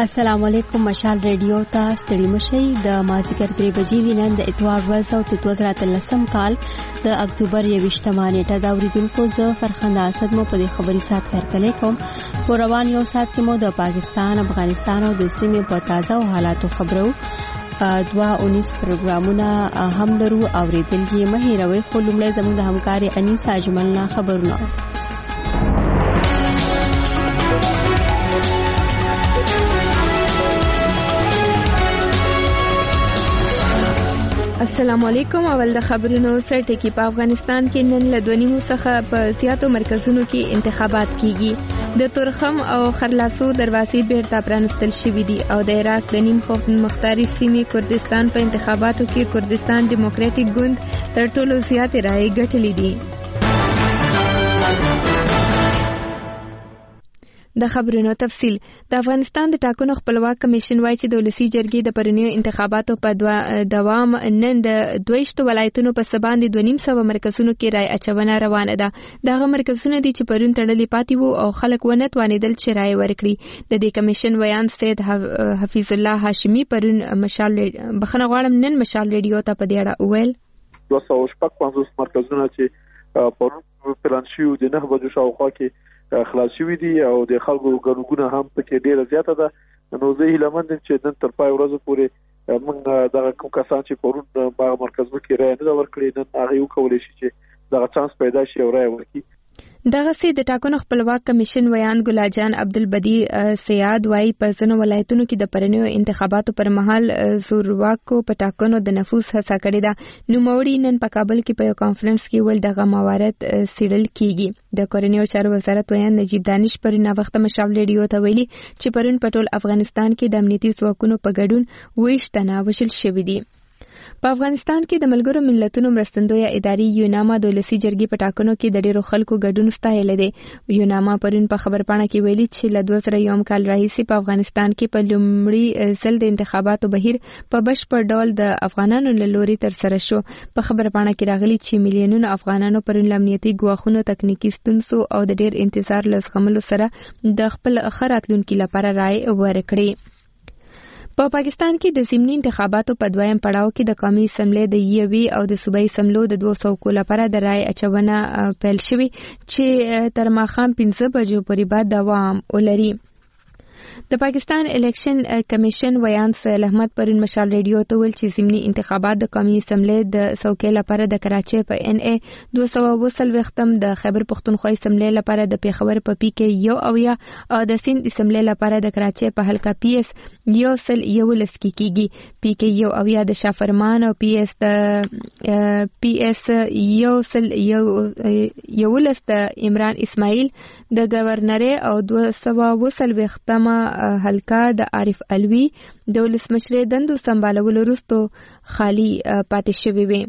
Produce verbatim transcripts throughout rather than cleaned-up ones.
السلام علیکم مشال ریډیو ته ستړي مشئ د مازیګر درې بجې د نن د اتوار ورځ او د دوه زره اتلسم کال د اکتوبر یویشتمه نیټه د اوریدونکو زه فرخنده اسد مو په دې خبري سات کارکلې کوم. په روان یو سات کې مو د پاکستان، افغانستان او د سیمې په تازه او حالاتو خبرو دوا اونیس پروګرامونه هم لرو اوریدل یې مه هېروئ. خو لومړی زموږ د همکاري انیسه اجملنا خبرونه. السلام علیکم. اول د خبرونو سرټکی. په افغانستان کې نن له دوه نیمو څخه په زیاتو مرکزونو کې انتخابات کیږي. د تورخم او خرلاسو دروازې بیرته پرانستل شوې دي او د عراق د نیم مختاري سیمې کردستان په انتخاباتو کې کردستان ډیموکراټیک ګوند تر ټولو زیاتې رایې ګټلې دي. د خبرونو تفصیل. د افغانستان د ټاکنو خپلواک کمیشن وايي چې د ولسی جرګې د پرونیو انتخاباتو په دوام نن د دویشتو ولایتونو په سباندې دوه نیم سوه مرکزونو کې رای اچونه روانه ده. دغه مرکزونه دي چې پرون تړلي پاتې وو او خلک ونه توانېدل چې رای ورکړي. د دې کمیشن ویان سید حفیظ الله هاشمی پرون مشال بخنه غواړم نن مشال ریډیو ته په دې اړه وویل دوه سوه شپږ پنځوس مرکزونه چې پرون پلان شوي د نه بجو شاوخوا کې خلاص شوي دي او د خلکو ګڼګونه هم پکې ډیره زیاته ده. نو زه هیله مند یم چې نن تر پای ورځې پورې موږ دغه کوم کسان چې پرون په مرکزونو کې رایه نه ورکړي نن هغه وکولی شي چې دغه چانس پیدا شي او رایه ورکړي. دغه سي د ټاکنو خپلواک کمیشن ویان ګلا جان عبدالبدی سیاد وايي په ځینو ولایتونو کې د پرونیو انتخاباتو پر مهال زورواکو په ټاکنو د نفوذ هڅه کړې ده. نوموړي نن په کابل کې په یو کانفرنس کې ول دغه موارد سیړل کیږي. د کورنیو چارو وزارت ویان نجیب دانش پرون وخت مشال ریډیو ته ویلي چې پرون په ټول افغانستان کې د امنیتي ځواکونو په ګډون ویشت تنه وشل شوې دي. په افغانستان کې د ملګرو ملتونو مرستندویه ادارې یوناما د ولسی جرګې په ټاکنو کې د ډیرو خلکو ګډون ستایلی دی. یوناما پرون په خبرپاڼه کې ویلي چې له دوه زره یو کال راهیسې په افغانستان کې په لومړي ځل د انتخاباتو بهیر په بشپړ ډول د افغانانو له لوري ترسره شو. په خبرپاڼه کې راغلي چې میلیونونه افغانانو پرون له امنیتي ګواښونو، تکنیکي ستونزو او د ډیر انتظار له زغملو سره د خپل ښه راتلونکي لپاره رایې ورکړې. په پاکستان کې د ضمني انتخاباتو په دویم پړاو کې د قومي اسمبلی د یوې او د صوبایي اسمبلو د دوه څوکو لپاره د رای اچونه پیل شوې چې تر ماښام پنځه بجو پورې به دوام ولري. د پاکستان الیکشن کمیشن ویان سهیل احمد پرون مشال ریډیو ته ویل چې ضمني انتخابات د قومي اسمبلی د څوکۍ لپاره د کراچۍ په ان ای دوه سوه اووه څلوېښتم، د خیبر پښتونخوا اسمبلی لپاره د پیښور په پی کې یو اویا او د سیند اسمبلی لپاره د کراچۍ په حلقه پی اس یو سل یولس کې کیږي. پی کې یو اویا د شافرمان او پی اس د پی اس یو سل یولس د عمران اسماعیل د گورنر او دوه سوه اووه څلوېښتمه حلقه د عارف علوي د ولسمشر دندو سمبالولو وروسته خالی پاتې شوې وې.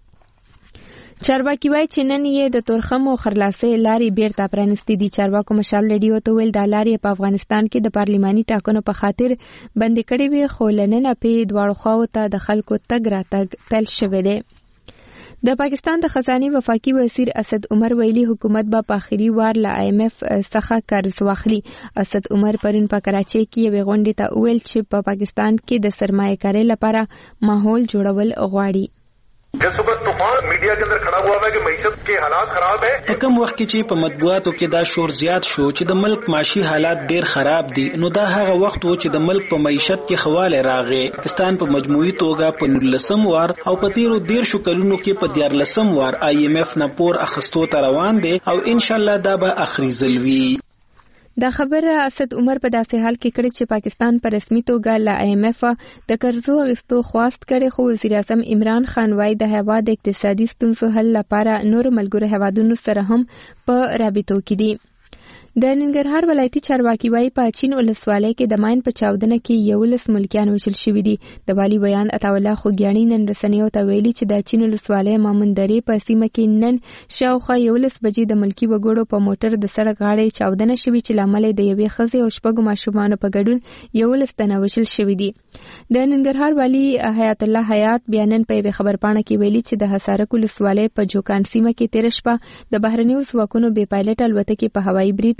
چارواکي وایي چې نن یې د تورخم او خرلاسې لارې بیرته پرانستې دي. چارواکو مشال ریډیو ته ویل دا لارې په افغانستان کې د پارلماني ټاکنو په خاطر بندې کړې وې، خو له ننه پې دواړو خواو ته د خلکو تګ راتګ پیل شوی دی. د پاکستان د خزانې وفاقي وزیر اسد عمر ویلي حکومت به په آخري وار له آی ایم ایف څخه قرض واخلي. اسد عمر پرون په کراچۍ کې یوې غونډې ته وویل چې په پاکستان کې د سرمایه کارۍ لپاره ماحول جوړول غواړي. کہ صبح طوفان میڈیا کے اندر کھڑا ہوا ہے کہ معیشت کے حالات خراب ہے. په کوم وخت کې چې په مطبوعاتو کې دا شور زیات شو چې د ملک معاشي حالات ډیر خراب دي، نو دا هغه وخت و چې د ملک په معیشت کې خواله راغی. پاکستان په مجموعي توګه په نولسم وار او په تیرو دیرشو کلونو کې په دیارلسم وار آی ایم ایف نه پور اخیستو ته روان دی او ان شاء الله دا به اخري ځل وي. دا خبره اسد عمر په داسې حال کې کړې چې پاکستان په رسمي توګه له آی ایم ایف د قرضو اخیستو خواست کړي، خو وزیر اعظم عمران خان وايي د هیواد د اقتصادي ستونزو حل لپاره نور ملګرو هیوادونو سره هم په رابطو کې دي. د ننګرهار ولایتي چارواکي وايي په چین ولسوالۍ کې د ماین په چاودنه کې یولس ملکیان وژل شوي دي. د والي بیان عطاالله خوږیاڼي نن رسنیو ته ویلي چې د چین ولسوالۍ مامون درې په سیمه کې نن شاوخوا یولس بجې د ملکي وګړو په موټر د سړک غاړې چاودنه شوې چې لامل د یوې ښځې او شپږو ماشومانو په ګډون یولس تنه وژل شوي دي. د ننګرهار والي حیات الله حیات بیا نن په یوې خبرپاڼه کې ویلي چې د حصارک ولسوالۍ په جوکان سیمه کې تېره شپه د بهرنیو ځواکونو بې پایلټ الوتکې په هوایي برید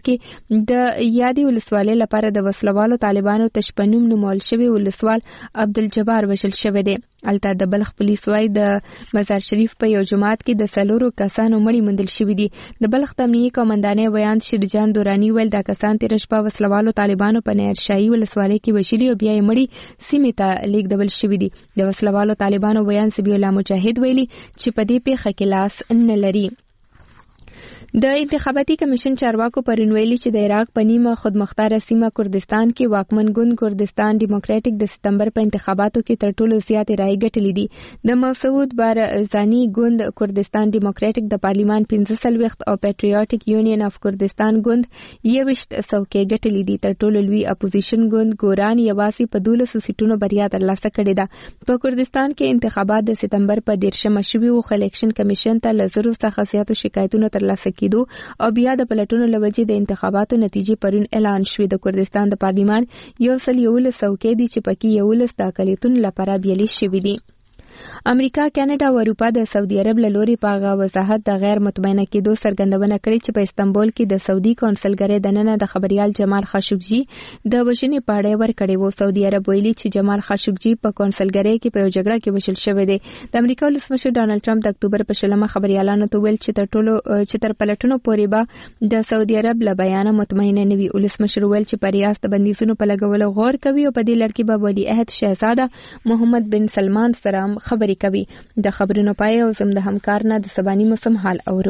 کې د یادې ولسوالۍ لپاره د وسلوالو طالبانو تشپنوم نومول شوی ولسوال عبدالجبار وژل شوی دی. الته د بلخ پولیس وايي د مزار شریف په یو جماعت کې د سلورو کسانو مړي موندل شوي دي. د بلخ د امنیتي قومندانۍ ویان شیرجان دورانی ویل دا کسان تیر شپه وسلوالو طالبانو په نهرشاهي ولسوالۍ کې وژلي او بیا یې مړي سیمې ته لیږدول شوي دي. د وسلوالو طالبانو ویان سبیع الله مجاهد ویلي چې په دې پیښه کې لاس نه لري. د انتخاباتي کمیشن چارواکو پرون ویلي چې د عراق په نیمه خودمختاره سیمه کردستان کې واکمن ګوند کردستان ډیموکراټیک د سپتمبر په انتخاباتو کې تر ټولو زیاتې رایې ګټلې دي. د مسعود بارزانی ګوند کردستان ډیموکراټیک د پارلیمان پنځه څلوېښت او پیټریاټیک یونین اف کردستان ګوند یوویشت څوکۍ ګټلې دي. تر ټولو لوی اپوزیشن ګوند ګوران یوازې په دولسو سیټونو بریا ترلاسه کړې ده. په کردستان کې انتخابات د سپتمبر په دیرشمه شوي وو. الیکشن کمیشن ته له زرو څخه زیاتو شکایتونو ترلاسه کېدو او بیا د پلټونو لوجې د انتخاباتو نتیجې پرون اعلان شوې. د کردستان د پارلیمان یو سل یولس څوکۍ دي چې پکې یولس د اقلیتونو لپاره بیلې شوې دي. امریکا، کاناډا او اروپا د سعودي عرب له لوري په هغه وضاحت د غیر مطمئنه کېدو څرګندونه کړې چې په استانبول کې د سعودي کونسلګرۍ دننه د خبريال جمال خاشقجي د وژنې په اړه ورکړې وو. سعودي عرب ویلي چې جمال خاشقجي په کونسلګرۍ کې په یو جګړه کې وژل شوی دی. د امریکا ولسمشر ډانلډ ټرمپ د اکتوبر په شلمه خبريالانو ته ویل چې تر ټولو چې تر پلټونو پورې به د سعودي عرب له بیان مطمئنه نه وي. ولسمشر ویل چې په ریاست بندیزونو په لګولو غور کوي او په دې لړ کې به ولی عهد شهزاده محمد بن سلمان سره خبرې کوي. د خبرونو پای او زم د همکار نه د سباني موسم حال اورو.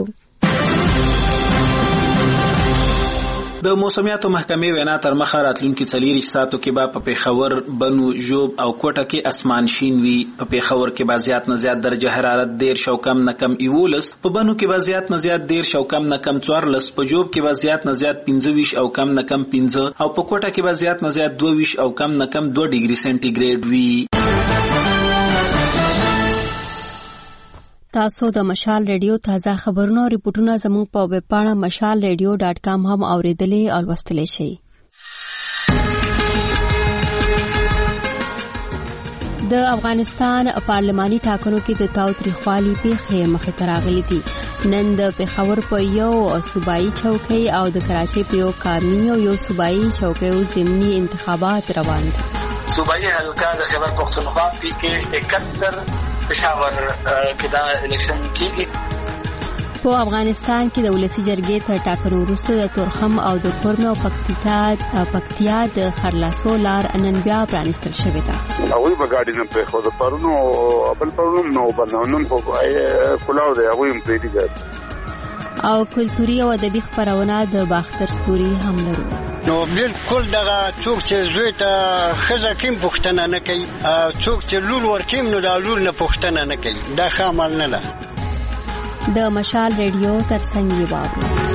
د موسمیاتو محکمې وینا تر مخه راتلونکي څلور ساعتو کې به په پیښور، بنو، ژوب او کوټه کې اسمان شین وي. په پیښور کې به زیات نه زیات درجه حرارت ډیر شو کم نه کم یولس، په بنو کې به زیات نه زیات ډیر شو کم نه کم څوارلس، په ژوب کې به زیات نه زیات پنځه ویشت او کم نه کم پنځه او په کوټه کې به زیات نه زیات دوه ویشت او کم نه کم دوه ډیګري سنټیګریډ وي. تاسو د مشال ریډیو تازه خبرونه او ریپورتونه زموږ په ویب پاڼه مشال ریډیو ډاټ کام هم اوریدلې او لوستلی شئ. د افغانستان پارلماني ټاکنو کې د تاوتریخوالي پیښې مخې ته راغلي دي. نن د پېښور په یو صوبایي چوکۍ او د کراچۍ په یو قامي او یو صوبایي چوکۍ ضمني انتخابات روان دي. صوبایي حلقه د خیبر پختونخوا کې اکہتر پېښور کې دا الیکشن کېږي. په افغانستان کې د ولسی جرګې تر ټاکنو وروسته د تورخم او د کورمه او پکتیکا پکتیا د خرلاسو لار نن بیا پرانیستل شوې ده. هغوی به ګاډي نه پرېښو د پرونو بل پرونو نو بنون خو کلاو دی هغوی هم پرېږدي ګاډي. او کلتوري او ادبي خپرونه د باختر ستوري هم لرو. نو بالکل دغه څوک چې زوی ته ښځه کیم پوښتنه نه کوي، څوک چې لور ورکیم نو د لور نه پوښتنه نه کوي، دا ښه عمل نه ده. د مشال ریډیو ترڅنګ یې واورئ.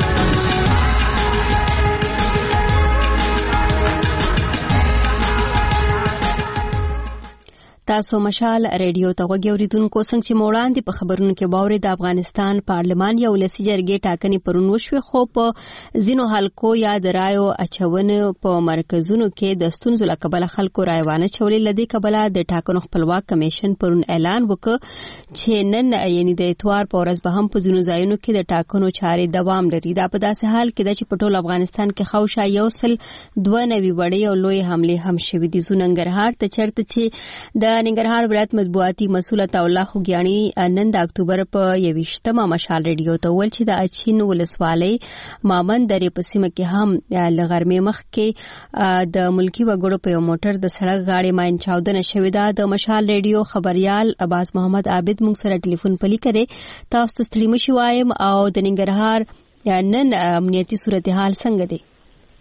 تاسو مشال ریډیو ته غوږی اوریدونکو، څنګه چې موړاندې په خبرونو کې باوري د افغانستان پارلمان یو ولسی جرګې ټاکنې پرون وشوې، خو په ځینو حلقو یا د رایو اچونې په مرکزونو کې د ستونزو له کبله خلکو رایوانه چولې. لدې کبله د ټاکنو خپلواک کمیشن پرون اعلان وکړ چې نن یعنی د اتوار په ورځ به هم په ځینو ځایونو کې د ټاکنو چارې دوام لري. دا په داسې حال کې ده چې په ټول افغانستان کې خوشا یو سل دوه نوي وړې او لوی حملې هم شوې دي. زو ننګرهار ته چرته چې د ننګرهار ولایت مطبوعاتي مسؤل عطاالله خوګیاڼي نن د اکتوبر په یویشتمه مشال ریډیو ته ویل چې د اچین ولسوالۍ مامن درې په سیمه کې هم لغرمې مخ کې د ملکی وګړو په یو موټر د سړک غاړې ماین چاودنه شوې ده. د مشال ریډیو خبريال عباس محمد عابد موږ سره ټلیفون پلی کړي. تاسو ته ستړي مشي وایم او د ننګرهار نن امنیتي صورتحال څنګه دی؟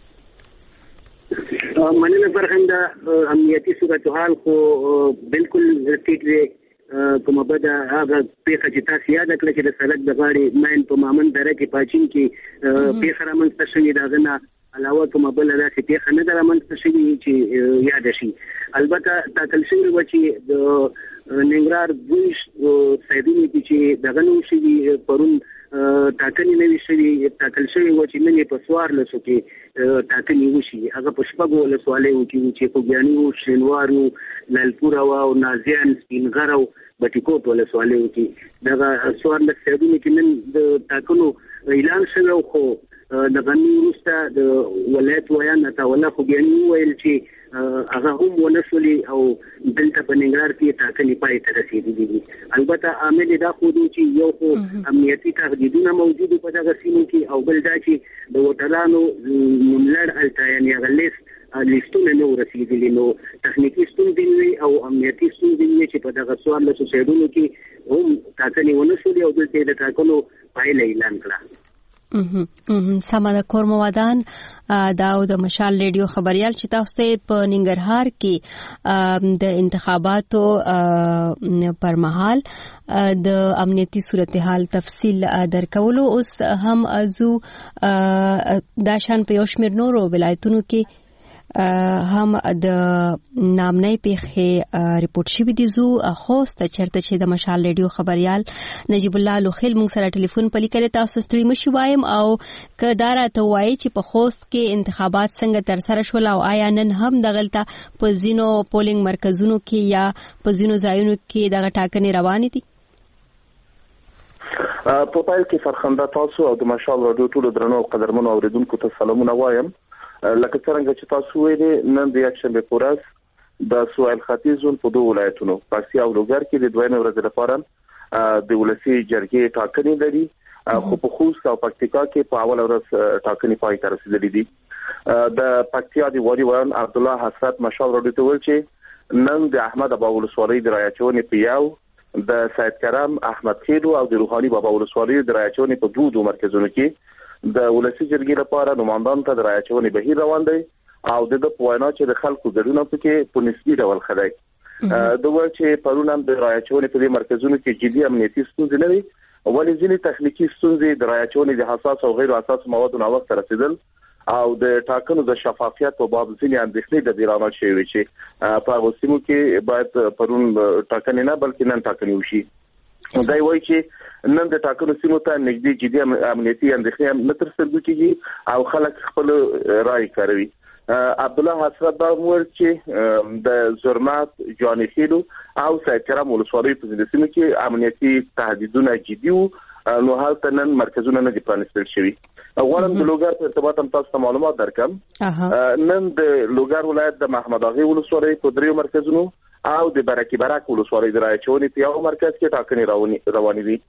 مننه فرهنده. امنیتي صورتحال خو بالکل ټیک دی. کومه بده هغه پیښه چې تاسو یاد کړئ چې د سړک د غاړې ماین په مامن دره کې پاچین کې پیښه رامنځته شوې ده، دغه نه علاوه کومه بله داسې پیښه نه ده رامنځته شوې چې یاد شي. البته ټاکل شوې وه چې د ننګرهار دویشت سایدونو کې چې دغه نه وشوي پرون ټاکنې نه وي شوي، ټاکل شوې وه چې نن یې په څوارلسو کې ټاکنې وشي. هغه په شپږو ولسوالیو کې وو چې خوږیاڼي وو، شینوار وو، لالپوره وه او نازیان، سپینغره او بټي کوټ ولسوالیو کې. دغه څوارلس سایدونو کې نن د ټاکنو اعلان شوی، خو د غنی وروسته د ولایت ویان عطاالله خوګیاني ویل چې هغه هم ونشولي او دلته په ننګرهار کې ټاکنې پای ته رسېدلي دي. البته عامل دا خو دی چې یو خو امنیتي تهدیدونه موجود په دغه سیمو کې او بل دا چې د وټرانو نوملړ هلته یعنې هغه لیست لیستونه نه ورسېدلي، نو تخنیکي ستونزې وي او امنیتي ستونزې وي چې په دغه څوارلسو سایډونو کې هم ټاکنې ونه شولې او دلته یې د ټاکنو پایله اعلان کړه. سمه ده. کور موادان دا د مشال ریډیو خبريال چې تاسو ته په ننګرهار کې د انتخاباتو پر مهال د امنیتي صورتحال تفصیل درکولو. اوس هم ازو دا شان په یو شمېر نورو ولایتونو کې هم د نامنۍ پیښې ریپورت شوي دي. زو خوست چرته چې د مشال ریډیو خبريال نجیب الله لوخیل موږ سره ټلیفون پلی کړی، تاسو ستړي مشو وایم او که دا راته وایي چې په خوست کې انتخابات څنګه تر سره شول او آیا نن هم دغلته په ځینو پولینګ مرکزونو کې یا په ځینو ځایونو کې دغه ټاکنې روانې دي؟ په پای کې فرخنده تاسو او د مشال راډیو ټول درنو قدرمنو اوریدونکو ته سلامونه وایم. لکه څنګه چې تاسو ویلي نن د یکشنبه په ورځ د سویل ختیځ زون په دوه ولایتونو پکتیا او لوګر کې د دویمه ورځ لپاره د ولسی جرګې ټاکنې لري، خو په خوست او پکتیکا کې په اول ورځ ټاکنې پای ته رسیدلې دي. د پکتیا د واری وان عبد الله حسرت مشال راډیو ته ویل چې نن د احمد ابا ولسوالۍ د رايچونې په یو د سید کرم احمد خیلو او د روحاني بابا ولسوالۍ د رايچونې په دوه دوه مرکزونو کې د ولسی جرګې لپاره نمائندان ته د رايچونې بهیر روان دي او د د پوینا چې د خلکو ګډون پکې په نسبي ډول خدای د ول چې پرونم د رايچونې په مرکزونو کې جدي امنیتي ستونزې لري، ولې ځینې تخنیکی ستونزې د رايچونې د حساس او غیر حساس موادو نو وخت رسیدل او د ټاکنو د شفافیت په باب ځینې اندېښنې د بیرانه شوی چې په وسیمو کې باید پرون ټاکنې نه بلکې نن ټاکنې وشي. دا وایي چې نن د ټاکنو سیمو ته نږدې جدي امنیتي اندېښنې نه تر سترګو کېږي او خلک خپل رائے کوي. عبد الله حسرت دا مور چې د زرمات جاني خیلو او سید کرم ولسوالۍ په دې سیمه کې امنیتي تهدیدونه جدي وو، نو هلته نن مرکزونه نه دي پرانیستل شوي. غواړم د لوګر په ارتباط هم تاسو ته معلومات درکم. نن د لوګر ولایت د محمد اغا ولسوالۍ په دریو مرکزونو او د برکی برک ولسوالۍ د رايچونې په یو مرکز کې ټاکنې روانې دي.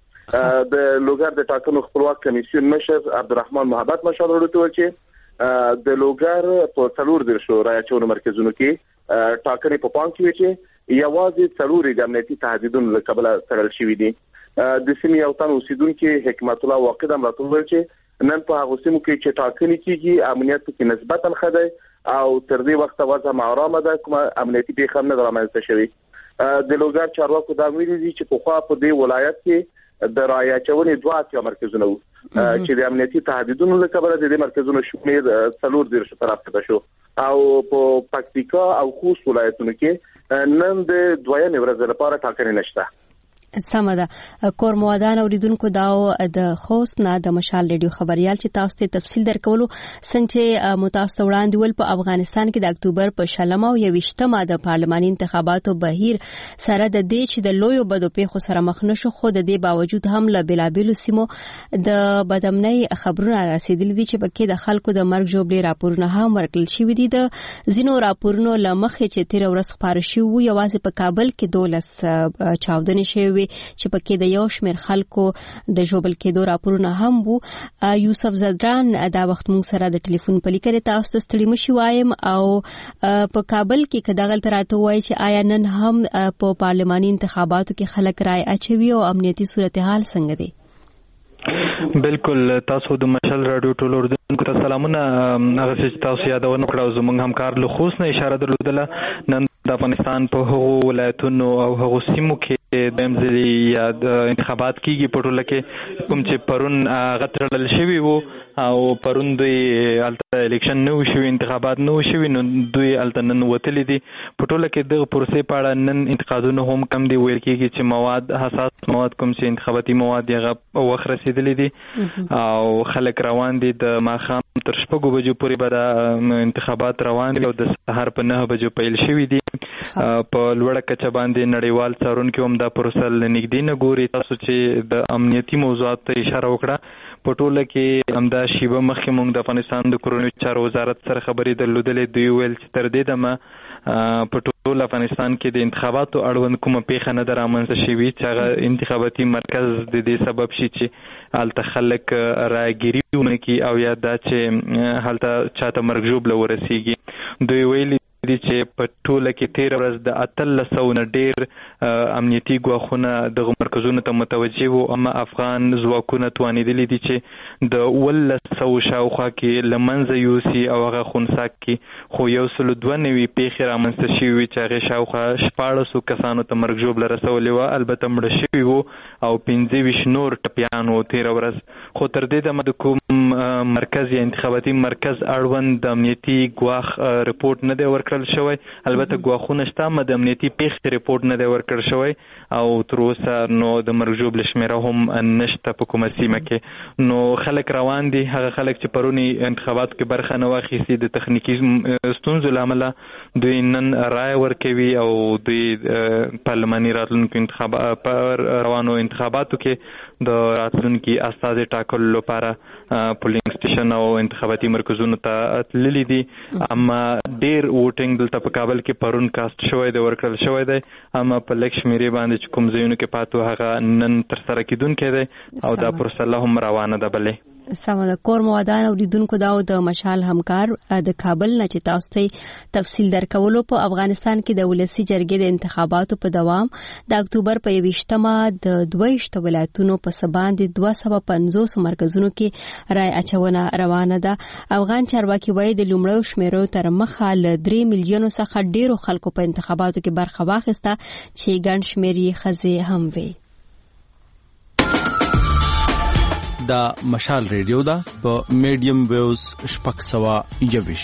د لوګر د ټاکنو خپلواک کمیسیون مشر عبدالرحمن محبت مشال ورته چې د لوګر په څلور درشو رايچونې مرکزونو کې ټاکنې په پام کې وي چې یوازې څلور د امنیتي تهدیدونو له کبله تړل شوي دي. د سیمې یو تن اوسیدونکو حکمت الله واقع هم راته وویل چې نن په هغه سیمو کې چې ټاکنې کیږي امنیت کې نسبتا ښه دی او تر دې وخت وضع آرامه ده، کوم امنیتي پیښه نه رامنځته شوې. د لوګر چارواکو دا ویلي دي چې په خوا په دې ولایت کې د رايچونې دوه اتیا مرکزونه وو چې د امنیتي تهدیدونو له کبله د دې مرکزونو شمېر څلور دیرش ته راټیټ شو او په پکتیکا او خوست ولایتونو کې نن د دویمې ورځې لپاره ټاکنې نشته. سمه ده. کور موادان اوریدونکو داو د خوست نه د مشال ریډیو خبريال چې تاسو ته تفصیل درکولو څنګه چې متاسو وړاندې ول په افغانستان کې د اکتوبر په شلم او یوشتمه د پارلماني انتخاباتو بهیر سره د دې چې د لویو بدو پیښو سره مخ نشو، خو د دې باوجود هم له بلابلو سیمو د بدامنۍ خبرونه رسیدلي دي چې پکې د خلکو د مرګ جوړې راپورونه هم ورکړل شوي دي. د ځینو راپورونو لمخې چې تیر ورځ خبر شو یوازې په کابل کې دولس چاودنې شوي چې پکې د یو شمېر خلکو د ژوبل کېدو راپورونه هم وو. یوسف زدران دا وخت موږ سره د ټلیفون پلی کړی، تاسو ته ستړي مشو وایم او په کابل کې کداغل تراته وایي چې آیا نن هم په پارلماني انتخاباتو کې خلک رائے اچوي او امنیتي صورتحال څنګه دی؟ بالکل. تاسو د مشال راډیو ټول اوریدونکو ته سلامونه. هغه چې تاسو یادونه کړو زموږ همکار له خوست نه اشاره درلودله نن د افغانستان په هغو ولایتونو او هغو سیمو کې د امزلي یا د انتخابات کیږي په ټوله کې کوم چې پرون غترل شوی وو او پرون دوی الته الیکشن نو شوی انتخابات نو شوی نو دوی الته نن وتلی دي په ټوله کې د پروسې په اړه نن انتقادونه هم کم دي ویل کېږي چې مواد حساس مواد کوم چې انتخاباتي مواد یې وخت رسیدلی دي او خلک روان دي د ماخام تر شپږو بجو پورې به د انتخابات روان دي او د سهار په نه بجو پیل شوی دي. په لوړه کچه باندې نړیوال څارونکو هم دا پروسه لنګدي نه ګوري. تاسو چې د امنیتي موضوعات ته اشاره وکړه په ټوله کې همدا شیبه مخکې موږ د افغانستان د کورنیو چارو وزارت سره خبرې درلودلې. دوی ویل چې تر دې دمه په ټول افغانستان کې د انتخاباتو اړوند کومه پیښه نه ده رامنځته شوې چې هغه انتخاباتي مرکز د دې سبب شي چې هلته خلک رایګیري ونه کړي او یا دا چې هلته چاته مرګ ژوبله ورسیږي. دوی ویلي دي چې په ټوله کې تیر ورځ د اتلس سوه نه ډېر امنیتي ګواښونه دغه مرکزونو ته متوجه وو، اما افغان ځواکونه توانېدلي دي چې د اوولس سوو شاوخوا کې له منځه یوسي او هغه خنثی کړي. خو یو سلو دوه نوي پیښې رامنځته شوي وي چې هغې شاوخوا شپاړسو کسانو ته مرګ ژوبله رسولې وه، البته مړه شوي وو او پنځه ویشت نور ټپیان وو تېره ورځ. خو تر دې دمه د کوم مرکز یا انتخاباتي مرکز اړوند د امنیتي ګواښ رپورټ نه دی ورکړل شوی. البته ګواښونه شته، اما د امنیتي پیښې رپورټ نه دی ورکړل شوی او تر اوسه نو د مرګ ژوبلې شمېره هم نشته په کومه سیمه کې. نو خلک روان دي، هغه خلک چې پرونی انتخاباتو کې برخه نه واخیستي د تخنیکي ستونزو له امله دوی نن رایه ورکوي او دوی پارلماني راتلونکو انتخابات پر روانو انتخاباتو کې د راتلونکي استازي ټاکلو لپاره پولینګ سټیشن او انتخاباتي مرکزونو ته تللي دي. اما ډیر ووټینګ دلته په کابل کې پرون کاست شوی دی، ورکړل شوی دی، اما په لږ شمېرې باندې چې کوم ځایونو کې پاتو هغه نن ترسره کیدونکی دی او دا پروسه لا هم روانه ده. بلې سمه ده. کور موادان اوریدونکو دا د مشال همکار د کابل نه چې تاسو ته تفصیل درکولو په افغانستان کې د ولسی جرګې د انتخاباتو په دوام د اکتوبر په یویشتمه د دویشت ولایتونو په سباندې دوه سوه پنځوس مرکزونو کې رای اچونه روانه ده. افغان چارواکي وایي د لومړیو شمیرو تر مخه له درې میلیونو څخه ډیرو خلکو په انتخاباتو کې برخه واخیسته چې ګڼ شمېر یې ښځې هم وي. دا مشال ریډیو دا په میډیم ویوز شپږ سوه یویش.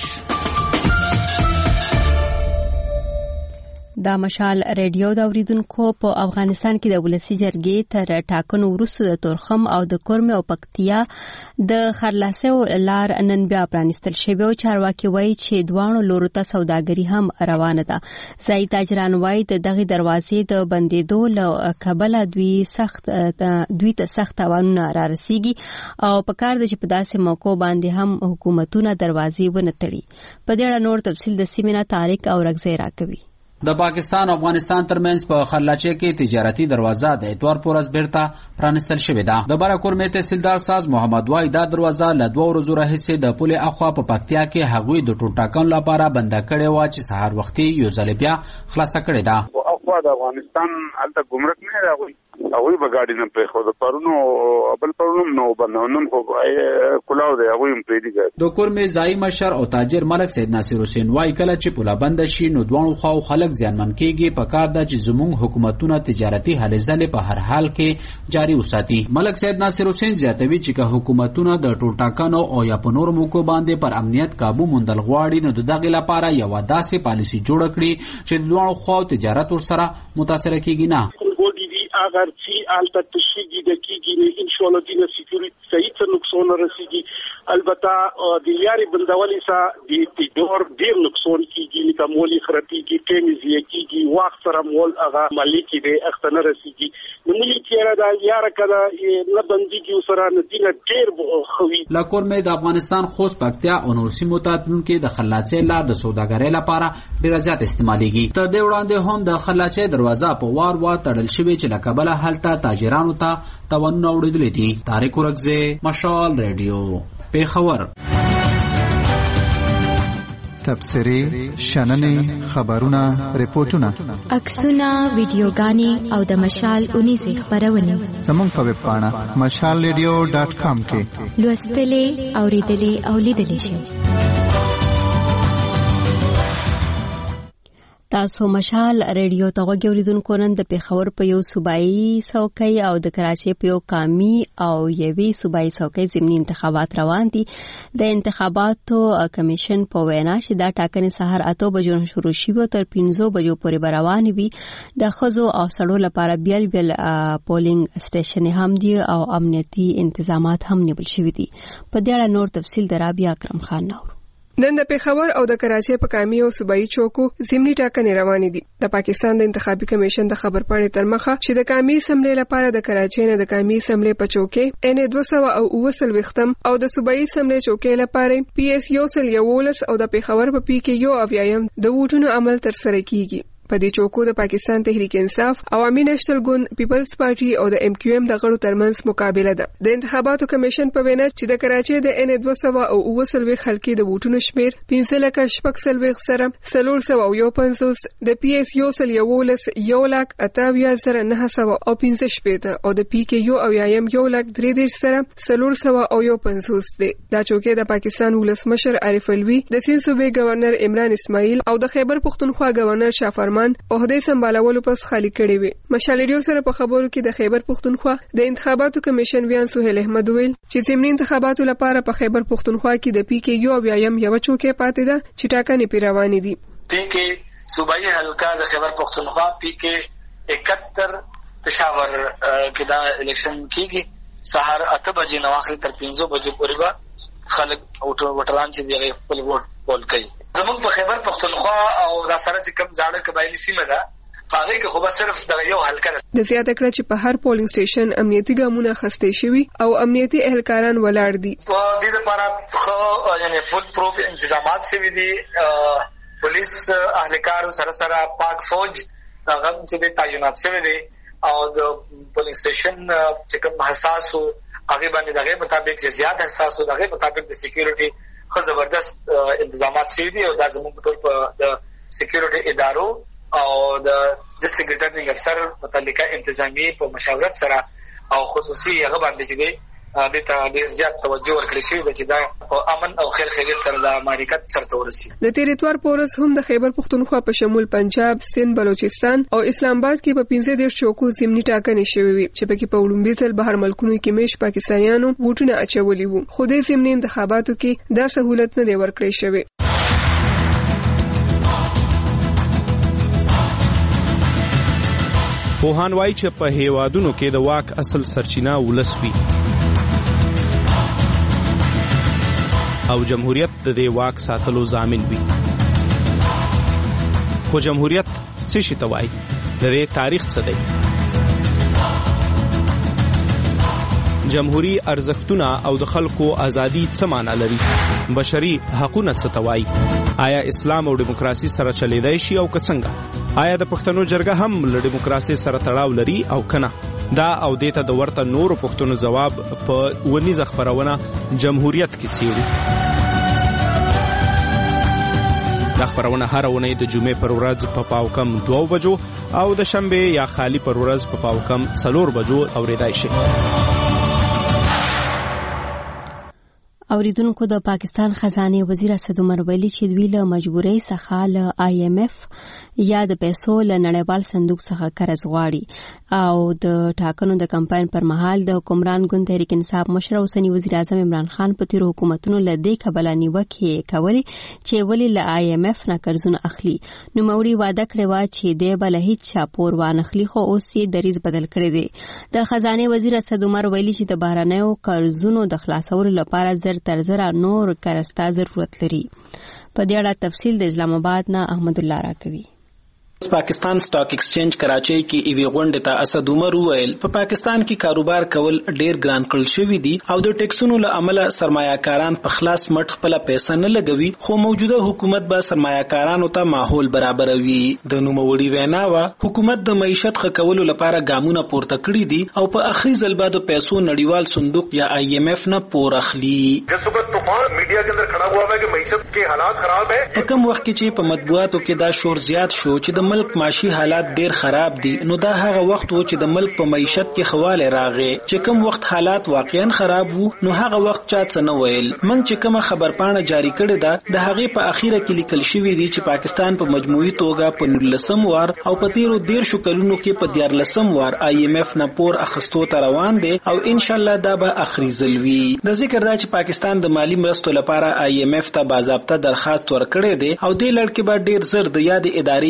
دا مشال ریډیو دا اوریدونکو په افغانستان کې د ولسی جرګې تر ټاکنو وروسته د تورخم او د کورم او پکتیا د خرلاسو لار نن بیا پرانستل شوی او چارواکي وایي چې دوانو لورو ته سوداګري هم روانه ده. ځای تاجران وایي د دغه دروازې د بندیدو له کبله دوی سخت دوی ته سخت تاوانونه را رسیږي او په کار د چې په داسې موقع باندې هم حکومتونه دروازې ونه تړي. په دې اړه نور تفصیل د سیمینار تاریخ او رغزی راکوي. د پاکستان او افغانستان ترمنځ په خرلاچه کې تجارتي دروازه د اتوار پورز بیرته پرانستل شوې ده. د براکورمې تحصیلدار ساز محمد وای دا دروازه له دوه ورځو راهیسې د پولې اخوا په پکتیا کې هغوی د ټولټاکن لپاره بند کړې و چې سحر وختي یو ځل بیا خلاص کړې ده. اخوا د افغانستان الته ګمرک نه راغلی هغوی به ګاډي نه پرې خو د پرونو بل پرونو نو بنونن خو کلاو دی هغوی هم پرېږدي. د کورمې ځایي مشر او تاجر ملک سید ناصر حسین وای کله چې پوله بنده شي نو دواړو خواو خلک زیانمن کېږي. په کار ده چې زموږ حکومتونه تجارتي هلې ځلې په هر حال کې جاري وساتي. ملک سید ناصر حسین زیاتوي چې که حکومتونه د ټولټاکنو او یا په نورو موکو باندې پر امنیت قابو موندل غواړي نو د دغې لپاره یوه داسې پالیسي جوړه کړي چې د دواړو خواو تجارت ورسره متاثره کېږي نه. اگر چې البته تشریږي د کېږي ان شاء الله د سکیورټي صحیح څه نقصان رسیږي. البته د یاري بندولې سره د تجار ډیر نقصان کېږي لکه مولي خرابېږي کېمزي کېږي وخت سره مول هغه مالکی دی اختنه رسیږي. نو ملي چیرې دا یاره کړه نه بنديږي سره نه دینه ډیر خوي. لا کورمې د افغانستان خوست پکتیا او نور سیمو ته تلونکي د خلاچې لار د سوداګرۍ لپاره ډیر زیات استعمالېږي. تر دې وړاندې هم د خلاچې دروازه په وار وار تړل شوې چې لکه بل حالت تاجرانو ته تاوانونه وړاندې دي. طارق ورغزه مشال ریډیو پیښور. تبصری شننې خبرونه ریپورتونه عکسونه ویډیوګانې او د مشال اونیزه خبرونه زموږ په ویب پاڼه مشال ریډیو ډاټ کام کې لوستلې اوریدلې او لیدلې شئ. تاسو مشال ریډیو ته غوږی اوریدونکو نن د پیښور په یو صوبایي څوکۍ او د کراچۍ په یو قامي او یوې صوبایي څوکۍ ضمني انتخابات روان دي. د انتخاباتو کمیشن په وینا چې دا ټاکنې سهار اته بجو شروع شوې تر پنځه بجو پورې روان وي. د ښځو او سړو لپاره بیل بیل پولینګ سټیشن هم دي او امنیتي انتظامات هم نیول شوي دي. په دې اړه نور تفصیل د رابعه اکرم خان نور. نن د پېښور او د کراچۍ په کامي او صوبایي چوکو ضمني ټاکنې روانې دي. د پاکستان د انتخابي کمیشن د خبرپاڼې تر مخه چې د کامي اسمبلی لپاره د کراچۍ نه د کامي اسمبلی په چوکې ان دوه سوه او اوه څلوېښتم او د صوبایي اسمبلی چوکې لپاره پی اس یو سل یولس او د پېښور په پی کې یو اویایم د ووټونو عمل ترسره کیږي. په دې چوکو د پاکستان تحریک انصاف، عوامي نېشنل ګوند، پیپلز پارټي او د ایم کیو ایم د غړو ترمنځ مقابله ده. د انتخاباتو کمیشن په وینا چې د کراچۍ د ان دوه سوه او اوه څلوېښت حلقې د ووټونو شمیر پنځه لکه شپږ څلوېښت سره څلور سوه او یو پنځوس، د پی اس یو سل یولس یو لک اته اویا زره نهه سوه او پنځه شپېته او د پی کې یو اویایم یو لک درې دېرش سره څلور سوه او یو پنځوس دی. دا چوکې د پاکستان ولسمشر عارف الوی، د سیند صوبې گورنر عمران اسماعیل او د خیبر پختونخوا گورنر شافرمان عہده سمبالولو پس خالی کړي وي. مشال ریډیو سره په خبرو کې د خیبر پختونخوا د انتخاباتو کمیشن ویان سہیل احمد ویل چې ضمني انتخاباتو لپاره په خیبر پختونخوا کې د پی کې یو اویایم یو چوکې پاتې ده چې ټاکنې پرې روانې دي. پی کې صوبایي حلقه د خیبر پختونخوا پی کې اکہتر پېښور کې دا الیکشن کیږي. سهار اته بجې نو اخري تر پنځه بجې پورې به خلک ووټران چې دی خپل ووټ پول کوي. زموږ په خیبر پختونخوا او دا سره چې کوم ځاړه قبایلی سیمه ده هغه کې خو به صرف د یو حلقه ده. د زیاته کړه چې په هر پولینګ سټیشن امنیتي ګامونه اخیستې شوي او امنیتي اهلکاران ولاړ دي. په دې لپاره خو یعنی فل پروف انتظامات شوي دي. پولیس اهلکار سره سره پاک فوج هغه چې تعینات شوي دي او د پولینګ سټیشن چې کوم حساس او هغه باندې دغه مطابق چې زیات حساس او دغه مطابق د سکیورټي خو زبردست انتظامات شوي دي او دا زموږ په ټول په د سکیورټي ادارو او د ډسټریکټ ریټرنینګ افسر متعلقه انتظامی په مشاورت سره او خصوصي هغه باندې چې دی د ته ډیر زیات توجه ورکړل شوی دی چې دا په امن او خیر خیریت سره د امریکت سره ورسي. د تیر اتوار پورس هم د خیبر پختونخوا په شمول پنجاب، سند، بلوچستان او اسلام آباد کې په پنځه دېرش چوکو ضمني ټاکنې شوې وي چې پکې په وړومبي ځل بهر ملکونو کې میش پاکستانیانو ووټونه اچولي وو. خو د ضمني انتخاباتو کې دا سہولت نه دی ورکړی شوی. پوهان وایي چې په هیوادونو کې د واک اصل سرچینه ولس وي او جمهوریت د دې واک ساتلو ضامن وي. خو جمهوریت څه شي ته وایي؟ د دې تاریخ څه دی؟ جمهوری ارزښتونه او د خلکو ازادي څه معنا لري؟ بشري حقوقونه څه ته وایي؟ آیا اسلام او دیموکراسي سره چلیدای شي او که څنګه؟ آیا د پښتنو جرګه هم له دیموکراسي سره تړاو لري او کنه؟ دا او دیته د ورته نورو پښتنو جواب په ونیزه خبرونه جمهوریت کې څیړي. دا خبرونه هر ونې د جمعې پر ورځ په پاو کم دوه بجو او د شنبه یا خالی پر ورځ په پاو کم څلور بجو اوریدای شي. اوریدونکو د پاکستان خزانه وزیر اسد عمر ویلي چې دوی له مجبورۍ څخه له آی ایم اف یا د پیسو له نړیوال صندوق څخه قرض غواړي او د ټاکنو د کمپاین پر مهال د حکمران ګوند تحریک انصاف مشر اوسنی وزیر اعظم عمران خان په تیرو حکومتونو له دې کبله نیوکې کولې چې ولې له آی ایم اف نه قرضونه اخلي. نوموړي وعده کړې وه چې دی به له هیڅ چا پور وانخلي، خو اوس یې دریځ بدل کړی دی. د خزانه وزیر اسد عمر ویلي چې د بهرنیو قرضونو د خلاصولو لپاره زر تر زر نور قرض ضرورت لري. په دې اړه تفصیل د اسلام آباد نه احمد الله راکوي. پاکستان سٹاک ایکسچینج کراچۍ کې ایوي غونډه ته اسد عمر وویل په پاکستان کې کاروبار کول ډیر ګران کړل شوی دی او د ټیکسونو له امله سرمایه‌کاران په خلاص مټ خپل پیسې نه لګوي، خو موجوده حکومت به سرمایه‌کارانو ته ماحول برابروي. د نوموړي وینا وا حکومت د معیشت ښه کولو لپاره ګامونه پورته کړی دي او په اخري ځل به د پیسو نړیوال صندوق یا آی ایم اف نه پور اخلي. جس وقت طوفان میډیا کے اندر کھڑا ہوا ہے کہ معیشت کے حالات خراب ہیں، په کوم وخت کې چې په مطبوعاتو کې دا شور زیات شو چې د ملک معاشي حالات ډیر خراب دي، نو دا هغه وخت و چې د ملک په معیشت کې خواله راغی. چې کوم وخت حالات واقعا خراب وو نو هغه وخت چا څه نه ویل. من چې کومه خبرپاڼه جاری کړې ده د هغه په اخیره کې لیکل شوی دی چې پاکستان په مجموعي توګه په نولسم وار او په تیرو ډیر شو کلونو کې په دیارلسم وار آی ایم اف نه پور اخستو ته روان دی او ان شاء الله دا به اخري ځل وي. د ذکر دا چې پاکستان د مالی مرستو لپاره آی ایم اف ته باضابطه درخواست ورکړی دی او د لړ کې به ډیر زر د یاد ادارې او پلاوی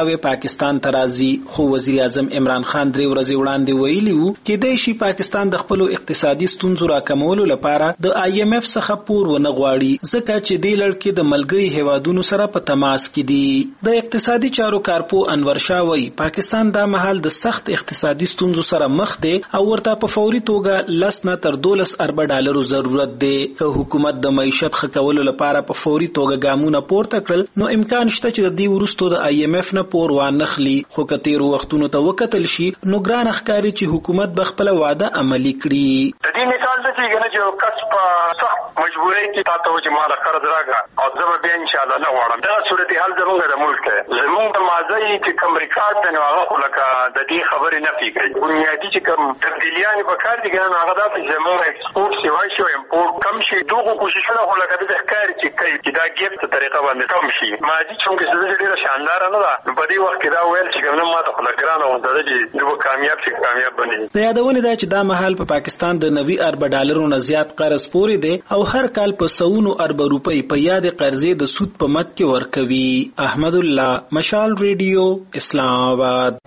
به پاکستان ته راځي، خو وزیر اعظم عمران خان درې ورځې وړاندې ویلي وو کېدای شي پاکستان د خپل اقتصادي ستونزو راکمولو لپاره د آی ایم ایف څخه پور ونه غواړي، ځکه چې دې لړ کې د ملګري هیوادونو سره په تماس کې دي. د اقتصادي چارو کارپو انور شاه وایي پاکستان دا مهال د سخت اقتصادي ستونزو سره مخ دی او ورته په فوري توګه لس نه تر دولس اربه ډالرو ضرورت دی. که حکومت د معیشت ښه کولو لپاره په فوري توګه ګامونه پورته کړل نو امکان شته چې د دې وروسته د آی ایم ایف نه پور وانخلي، خو که تیرو وختونو ته وکتل شي نو ګران ښکاري چې حکومت به خپله وعده عملي کړي. د دې مثال دا چې ګنه چې کس په سخت مجبورۍ کې تاسو چې مال قرض راکړه او زه به ان شاء الله نه غواړم. دا صورتحال زموږ د ملک دی، زموږ د ماضي چې کوم ریکارډ دی نو هغه لکه د دې خبرې نه پیږي. بنیادي چې کوم تبدیلیان په کار دي ګنه هغه دا چې زموږ ایکسپورټ سیوای شي او امپورټ کم شي. دوه کوششونه خو لکه د ښکار چې کوي چې دا ګیفت طریقه باندې کم شي. ماضي چې څنګه ډیره شاندار نه ده، په دې وخت کې دا ویل چې کوم ما ته خو لګران او د دې دوه کامیاب شي کامیاب بني. د یادونه ده چې دا مهال په پاکستان د نوي اربه ډالرو نه زیات قرض پورې دی او هر کال په سونو اربه روپۍ په یاد قرضې د سود په مد کې ورکوي. احمد الله، مشال ریډیو، اسلام آباد.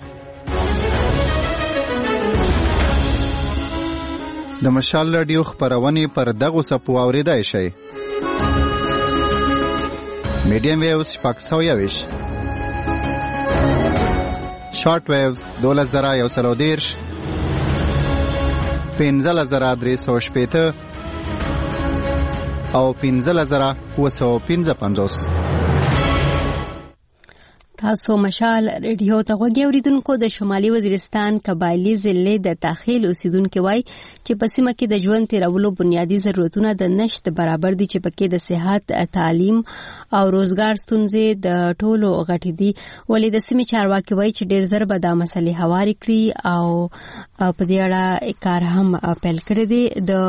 د مشال رادیو خبرونه پر دغه سپو اوریدای شي. میډیم ویوز شپږ سوه یوویش، شارټ ویوز دولس زره یو سل او دېرش، پنځلس زره درې سوه شپېته او پنځلس زره اووه سوه پنځه پنځوس. تاسو مشال ریډیو ته غوږی اوریدونکو. د شمالي وزیرستان قبایلی ضلع د تاخیل اوسیدونکو وای چې په سیمه کې د ژوند تیرولو بنیادی ضرورتونه د نشت برابر دي، چې پکې د صحت، تعلیم او روزګار ستونزې د ټولو غټې دي. ولې د سیمې چارواکي وای چې ډېر زر به دا مسلې هواري کړي او په دې اړه کار هم پیل کړی دی.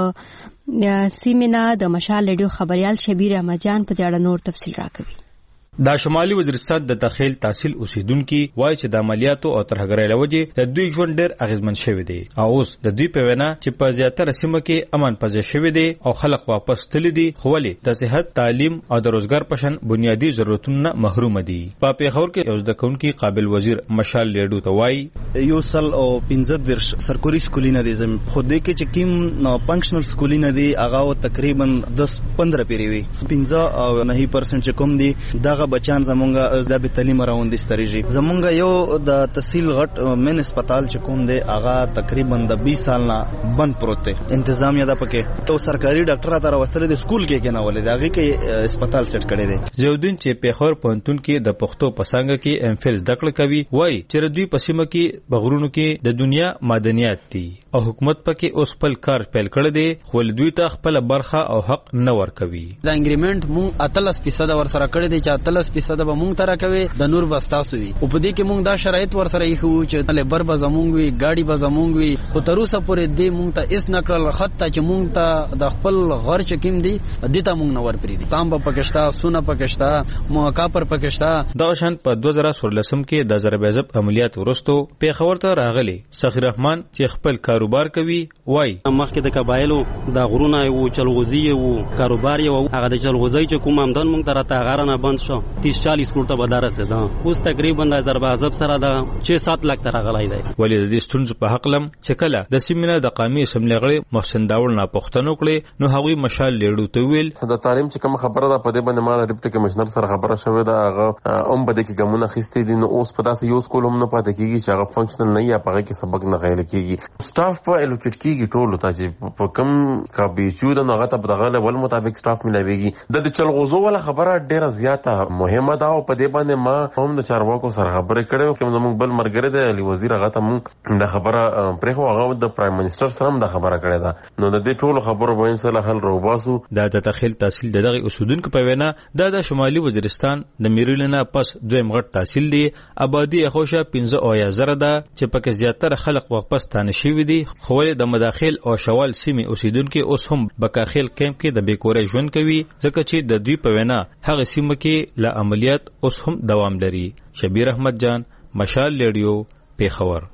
د سیمې نه د مشال ریډیو خبريال شبیر احمد جان په دې اړه نور تفصیل راکوي. دا شمالي وزیرستان د تخیل تحصیل اوسیدونکو وایي چې د عملیاتو او ترهګرۍ لوجې د دوی ژوند ډېر اغیزمن شوی دی او اوس د دوی په وینا چې په زیاتره سیمه کې امن پځې شوی دی او خلک واپس تللی دي، خو ولې د صحت، تعلیم او د روزګار په شان بنیادی ضرورتونو محروم دي. په پیښور کې یو زده کوونکی قابل وزیر مشال لیډو ته وایي یو سل او پنځه دیرش سرکوري سکولونه دي زم خو دې کې چې کوم فنکشنل سکولونه دي هغه تقریبا دس پندرہ پیری وي، پنځه او نه پرسنټ چې کوم دي دغه بچان زمونږه د تعلیم راوندي ستريږي. زمونږ یو د تحصیل غټ مین هسپتال چې کوم دی هغه تقریبا د بیس سال نه بند پروت دی. انتظامیه ده پکې ته سرکاري ډاکټر ته راوستل دي سکول کې کې نه ولې دغه کې هسپتال سیټ کړی دی. زیودین چې پیښور پوهنتون کې د پښتو پسنګ کې ام فل زده کړه کوي وای چې دوی په سیمه کې بغرونو کې د دنیا معدنیات دي او حکومت پکې اوس خپل کار پیل کړی دی، خو دوی ته خپل برخه او حق نه ورکوي. دا انګریمنت مونږ اتلس فیصد ور سره کړی دی چې اتلس فیصد به مونږ ترا کوي د نور بستاسو وي او په دې کې مونږ دا شرایط ور سره یو چې لیبر به زمونږ وي، گاډي به زمونږ وي، خو تر اوسه پورې دې مونږ ته اس نکړل خط ته چې مونږ ته د خپل غر چکیم دي د ته مونږ نور پری دي. تام په پاکستان سونه پاکستان موقع پر پاکستان دا شان په دوه زره څوارلسم کې د ضربېزب عملیات ورستو پیښور ته راغلي سخی رحمان چې خپل کاروبار کوي وای مخکې د قبایلو د غرونه او چلغوزي او کاروبار یو هغه د چلغوزي چې کوم آمدن مونږ ته راته غارنه بند شو تیس چالیس کروڑ ته بدار رسیدا، اوس تقریبا د ضربېزب سره د شش سات لک تر غلای دی. ولې د دې ستونزو په حق لم چې کله د سیمینه د قومي اسمبلی غړي محسن داول نه پښتنو کړي نو هغوی مشال لیډو ته ویل د تعلیم چې کوم خبره ده په دې باندې ما ډیپټي کمشنر سره خبره شوې ده، هغه هم په دې کې ګمونه خستې دي. نو اوس په داسې یو سکول هم نه پاتې کیږي چې هغه فنکشنل نه یا په کې سبق نه غیر کیږي. سټاف په الوکیټ کیږي ټول ته چې په کم کا بیچو د هغه ته په دغه ول مطابق سټاف ملایويږي. د چلغوزو ولا خبره ډیره زیاته مهمه ده او په دې باندې ما هم د چارواکو سره خبرې کړې کوم زموږ بل مرګره د علي وزیر هغه ته مونږ د خبره پرې خو هغه د پرایم منسٹر سره هم د خبره کړې ده. نو د دې ټولو خبرو به ان شاء الله حل روباسو. دا د تخیل تحصیل دغه اوسودونکو په وینا دا د شمالي وزیرستان د میریلنا پس دویم غټ تحصیل دی. آبادی خوشه پنځه او یا زره ده چې پکې زیاتره خلک واپس تانه شوي دي، خو د مداخل او شوال سیمې اوسیدونکو اوس هم بکاخیل کیمپ کې د بیکورې ژوند کوي ځکه چې د دوی په وینا هغه سیمه کې له عملیات اوس هم دوام لري. شبیر احمد جان، مشال ریډیو، پیښور.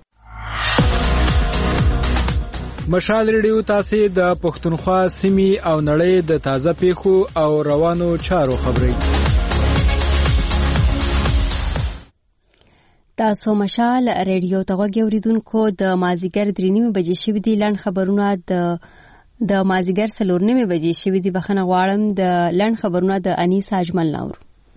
مشال ریډیو تاسو د پښتونخوا سیمې او نړۍ د تازه پیښو او روانو چارو خبري. تاسو مشال ریډیو ته غوږ اوریدونکو د مازیګر درې نیمې بجې شوي دي. لنډ خبرونه د د مازیګر څلور نیمې بجې شوي دي. بخښنه غواړم. د لنډ خبرونه د انیس اجمل نور.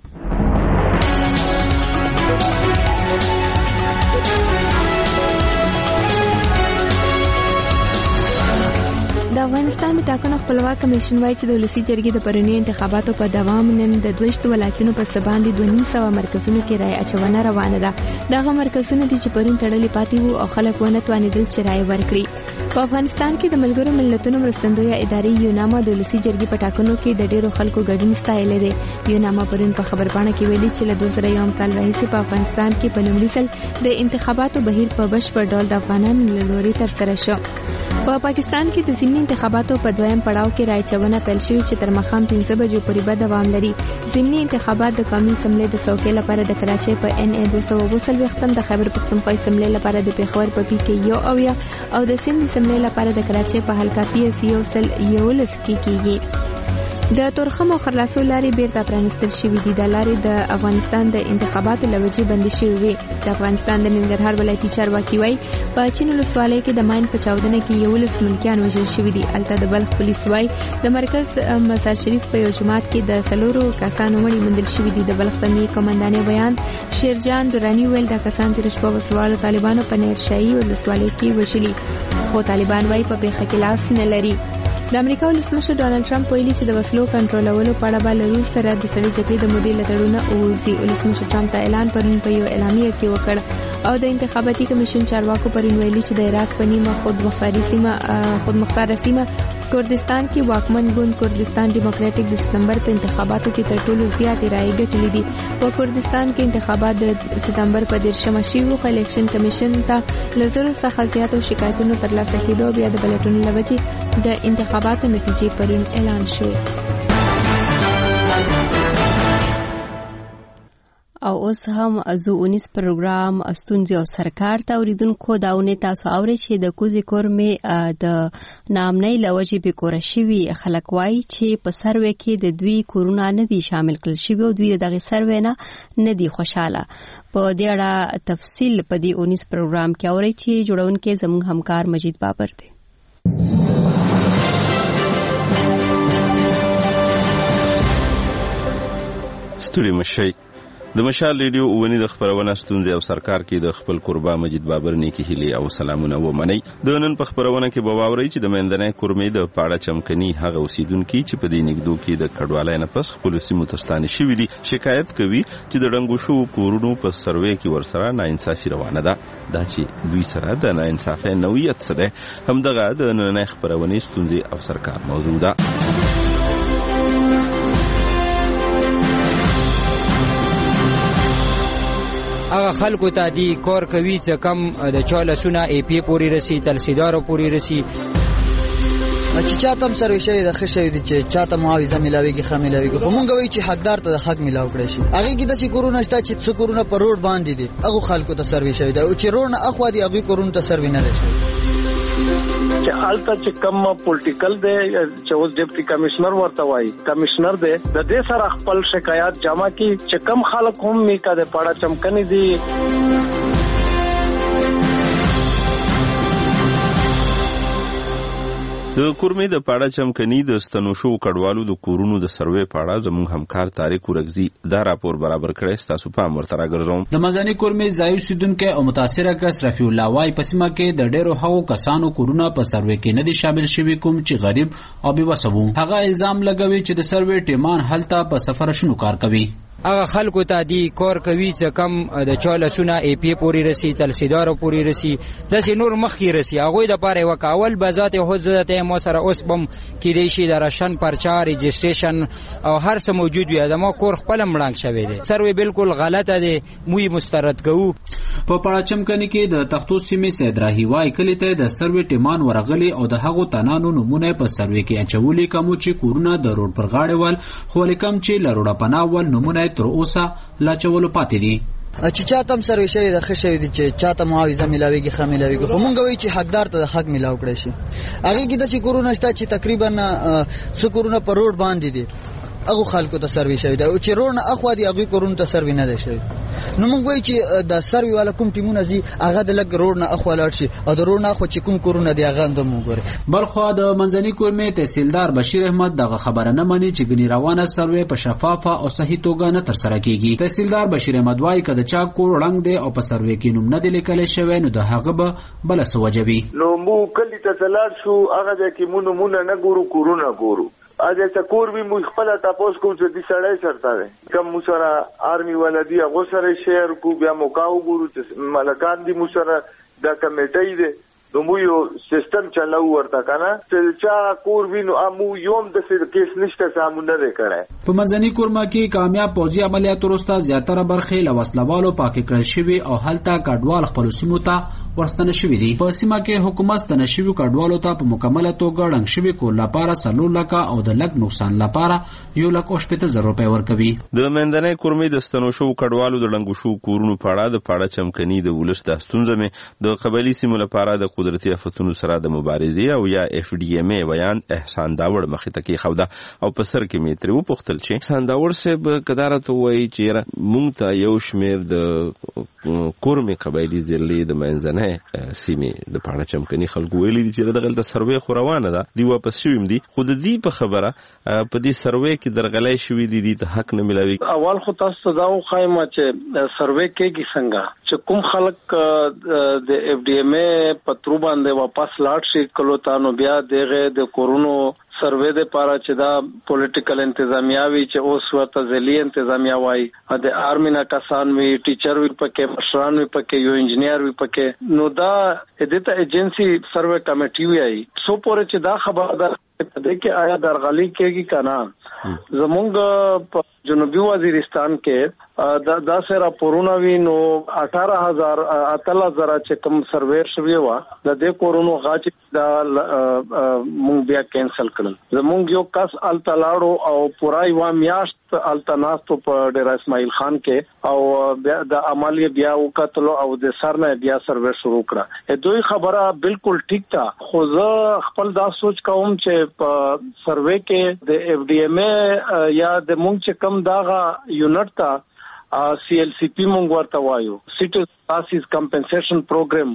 د افغانستان د ټاکنو خپلواک کمیشن وايي چې د ولسی جرګې د پرونی انتخاباتو په دوام نن د دوشت ولایتونو په سباندې دوه نیم سوه مرکزونو کې رای اچونه روانه ده. دغه مرکزونه دي چې پرون تړلي پاتې وو او خلک ونه توانېدل چې رای ورکړي. په افغانستان کې د ملګرو ملتونو مرستندویه ادارې یوناما د ولسی جرګې په ټاکنو کې د ډیرو خلکو ګډون ستایلی دی. یوناما پرون په خبرپاڼه کې ویلي چې له دوه زره یو کال راهیسې په افغانستان کې په لومړي ځل د انتخاباتو بهیر په بشپړ ډول د افغانانو له لوري ترسره شو. په پاکستان کې د ضمني انتخاباتو په دویم پړاو کې رای چونه پیل شوې چې تر ماښام پنځه بجو پورې به دوام لري. ضمني انتخابات د قومي اسمبلۍ د څوکۍ لپاره د کراچۍ په ان ای دوه سوه اووه څلوېښتم، د خیبر پښتونخوا اسمبلۍ لپاره د پېښور په پي کې یو اویا او د سند اسمبلۍ لپاره د کراچۍ په حلقه پي اس یو سل یولس کې کېږي. د تورخم او خرلاسو لارې بیرته پرانستل شوې دي. د لارې د افغانستان د انتخاباتو له وجې بندې شوې وې. د افغانستان د ننګرهار ولایتي چارواکي وایي په چین ولسوالۍ کې د ماین په چاودنه کې یولس ملکیان وژل شوي دي. هلته د بلخ پولیس وایي د مرکز مزار شریف په یو جومات کې د څلورو کسانو مړي موندل شوي دي. د بلخ د ملي کمانډانې بیان شیرجان دراني ویل دا کسان تېره شپه وسوالو طالبانو په نیرشاهي ولسوالۍ کې وژلي، خو طالبان وایي په پیښه کې لاس نه لري. د امریکا ولسمشر ډانلډ ټرمپ ویلي چې د وسلو کنټرولولو په اړه به له روس سره د سړې جګړې د مودې له تړونه ووځي. ولسمشر ټرمپ دا اعلان پرون په یو اعلامیه کې وکړ او د انتخاباتي کمیشن چارواکو پرون ویلي چې د عراق په نیمه خودمختاري سیمه خودمختاره سیمه کردستان کې واکمن ګوند کردستان ډیموکراټیک د ستمبر په انتخاباتو کې تر ټولو زیاتې رایې ګټلې دي. په کردستان کې انتخابات د ستمبر په دېرشمه شوي خو الیکشن کمیشن ته له زرو څخه زیاتو شکایتونو ترلاسه کېدو بیا د بلټونو له وجې د انتخاباتو نتیجې پرون اعلان شوې. او اوس هم زو اونیس پروګرام ستونزې او سرکار ته اوریدونکو داونه تاسو اورئ چې د کوزي کورمې د نامنۍ لوجې به کور شوي خلک وایي چې په سروې کې د دوی کورونه نه دي شامل کړل شوي او دوی دغه سروې نه نه دي خوشاله. په دې اړه تفصیل په دې اونیس پروګرام کې اورئ چې جوړونکو زموږ همکار مجید بابر دی. ستړي مشي د مشال ریډیو ونی د خبرونه ستونزې او سرکار کې د خپل قربا مجید بابر نیکی هلي او سلامونه ومني. د نن په خبرونه کې به واوري چې د مندنې کورمې د پاړه چمکني هغه اوسیدونکو چې په دې نګدو کې د کډوالۍ نه پس خپل سیمو تستانه شوې دي شکایت کوي چې د رنګو شو کورونو په سروې کې ورسره ناانصافي روانه ده. دا چې دوی سره د ناانصافۍ نوعیت سره هم دغه د نن خبرونه ستونزې او سرکار موضوع ده. هغه خلکو ته دی کار کوي چې کم د چالسونه ای پی پوری رسی تلسیدار پوری رسی چې چاته هم سروي شوی د ښه شوی دي چې چاته معاوضه ملاويږي ښه ملاويږي خو مونږ وایو چې حقدار ته د حق ملاو کړی شي. هغه کې د چې کورونه شته چې څو کورونه په روډ باندې دي هغه خلکو ته سروي شوی دی او چې روډ نه اخوا دي هغه کورونه ته سروي نه شي. چې حالته چې کم پولیټیکل دی چې اوس ډیپټي کمشنر ورته وایي کمشنر دی د دې سره خپل شکایات جمع کی چې کم خلک هم میکا د پاړه چمکني دي. د کورمې د پاړه چمکني د ستنوشو کډوالو د کورونو د سروې پاړه زموږ همکار طارق ورغزي دا راپور برابر کړی تاسو په امر تر راګرځوم. د مزانی کورمې ځای اوسیدونکو او متاثره کس رفیع الله وای په سیمه کې د ډېرو هغو کسانو کورونه په سروې کې نه دي شامل شوي کوم چې غریب او بې وسه وو. هغه الزام لګوي چې د سروې ټیمان هلته په سفر شنو کار کوي. هغه خلکو ته دی کار کوي چې کم د چالسونه ای پی پوری رسی تلسیدار پوری رسی د نور مخ کی رسی هغه د پاره وکاول بذات حضرت مو سره اوس بم کې دی شي د راشن پرچا رجسټریشن او هر څه موجود وي د ما کور خپل مړنګ شوی دی سروي بالکل غلطه دی موي مسترد کوو. په پاړچم کني کې د تختو سیمه سید راهي وای کلی ته د سروي ټیمان ورغلي او د هغو تنانو نمونه په سروي کې اچولي کوم چې کورونه د روډ پر غاړه ول خو لیکم چې لروډه پناول نمونه تر اوسه لا چولو پاتې دي. چې چاته هم سروي شوی د ښه شوی دي چې چاته معاوضه ملاويږي ښه ملاويږي خو مونږ وایو چې حقدار ته د حق ملاو کړی شي. هغه کې د چې کورونه شته چې تقریبا څو کورونه په روډ باندې دي هغه خلکو ته سروي شوی دی او چې روډ نه اخوا دی هغه کورونو ته سروي نه دی شوی. نو موږ وایو چې د سروي والا کوم ټیمونه زی هغه د لګ روډ نه اخوا لاړ شي او د روډ نه اخوا چې کوم کورونه دی هغه اندم وګوري. بلخو د منځني کورمې تحصیلدار بشیر احمد دغه خبره نه مني چې ګنی روانه سروي په شفافه او صحیح توګه نه تر سره کیږي. تحصیلدار بشیر احمد وايي کله چا کور رنگ دی او په سروي کې نوم نه دی لیکل شوی نو د هغه به بل څه وجبي. نو مو کلی ته تلل شو هغه د کې مونږ مونږ نه ګورو کورونه ګورو اځه تکور به مو خپل تاسو کوم چې د سړی چرته ده کوم سره آرمي ولدي هغه سره شهر کو بیا موکاو ګورو چې ملکان دي مو سره د کمیټې ده نو مو یو سیستم چلاو ورته کنه چې چا کور وینو امو یوم د سر کیس نشته سامونه نه کړه. په منځني کورما کې کامیاب پوځي عملیات وروسته زیاتره برخې له وسلوالو پاکې کړل شوي او هلته کډوال خپل سیمو ته ورستنه شوي دي. په سیمه کې حکومت ستنه شوي کډوالو ته په مکمله توګه ړنګ شوي کور لپاره څلور لکه او د لږ نقصان لپاره یو لک او شپږ زره روپۍ ورکوي. د منځنۍ کورمې د ستنو شو کډوالو د ړنګو شو کورونو په اړه د پاړه چمکني د ولس د ستونزې مې د قبایلی سیمو لپاره د قدرتي آفتونو سره د مبارزې او یا اف ډي ام ای بیان احسان داوړ مخې ته کې خوده او په سر کې مې تر و پختل چې احسان داوړ صاحب کدارت وایي چې مونږ ته یو شمیر د کورمې قبایلی ضلعې د منځنۍ سیمې د پاړه چمکني خلکو ویلي چې دغه د سروې خو روانه ده دی واپس شویم دي خو د دې په خبره په دې سروې کې درغلای شوې دي دي ته حق نه ملاوي. اول خو تاسو دا خایمه چې سروې کېږي څنګه چې کوم خلک د اف ډي ام ای پترو باندې واپس لاړ شي کلو تانو بیا دغه د کورونو سروې د پاره چې دا پولیټیکل انتظامیه وی چې اوس ورته ځلی انتظامیه وای د آرمی نه کسان وی ټیچر وی پکې مشران وی پکې یو انجنیر وی پکې نو دا د ایجنسی سروې کمیټي وی سو پورې چې دا خبره ده چې آیا درغلي کېږي کنه زمونږ په جنوبي وزیرستان کې دا دا سره راپورونه وی نو اٹھارہ ہزار اتل زره چې کوم سروې شوی و د دې کورونو غاچ دا مونږ بیا کینسل کړل. زمونږ یو کس التلاړو او پورای و میاشت التناستو په ډیر اسماعیل خان کې او د عملی بیا وکټلو او د سرنه بیا سروې شروع کړه. دوی خبره بالکل ټیک تا خو زه خپل دا سوچ کوم چې په سروې کې د اف ډي ام ای یا د مونږ چې کم داغه یونټ تا سی ایل سی پی مونږ ورته وایو سیټ اساس کمپنسیشن پروګرام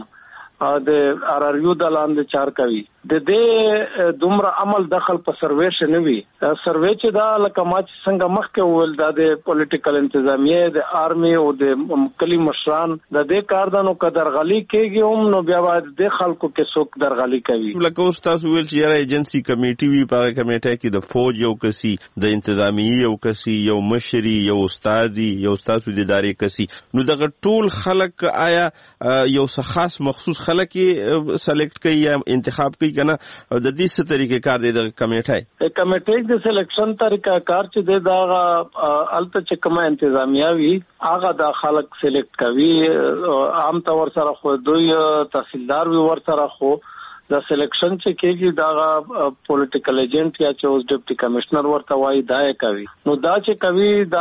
د ار ار یو د لاندې چار کوي د دې دومره عمل دخل په سروې شنوي سروې چې دا لکه ما چې څنګه مخکې ول د پولیټیکل انتظامیه د آرمی او د کلی مشران د دې کاردانو قدر غلي کېږي هم نو بیا باید د خلکو کې څوک درغلي کوي. لکه اوس تاسو ویل چې یاره ایجنسی کمیټي وی په کمیټه کې د فوج یو کسي د انتظامیه یو کسي یو مشري یو استادي یو استاد د ادارې کسي نو دغه ټول خلک آیا یو څه خاص مخصوص خلک سلیکټ کوي یا انتخاب کوي کنه د دې څه طریقې کار دی د کمیټه کمیټه د سلیکشن طریقہ کار چې د دا الته چې کومه انتظامیه وی هغه د خلک سلیکټ کوي عام طور سره خو دوی تحصیلدار وی ور سره خو د سلیکشن چې کېږي دا پولیټیکل ایجنټ یا چې اوس ډیپټي کمشنر ورته وایي دا کوي نو دا چې کوي دا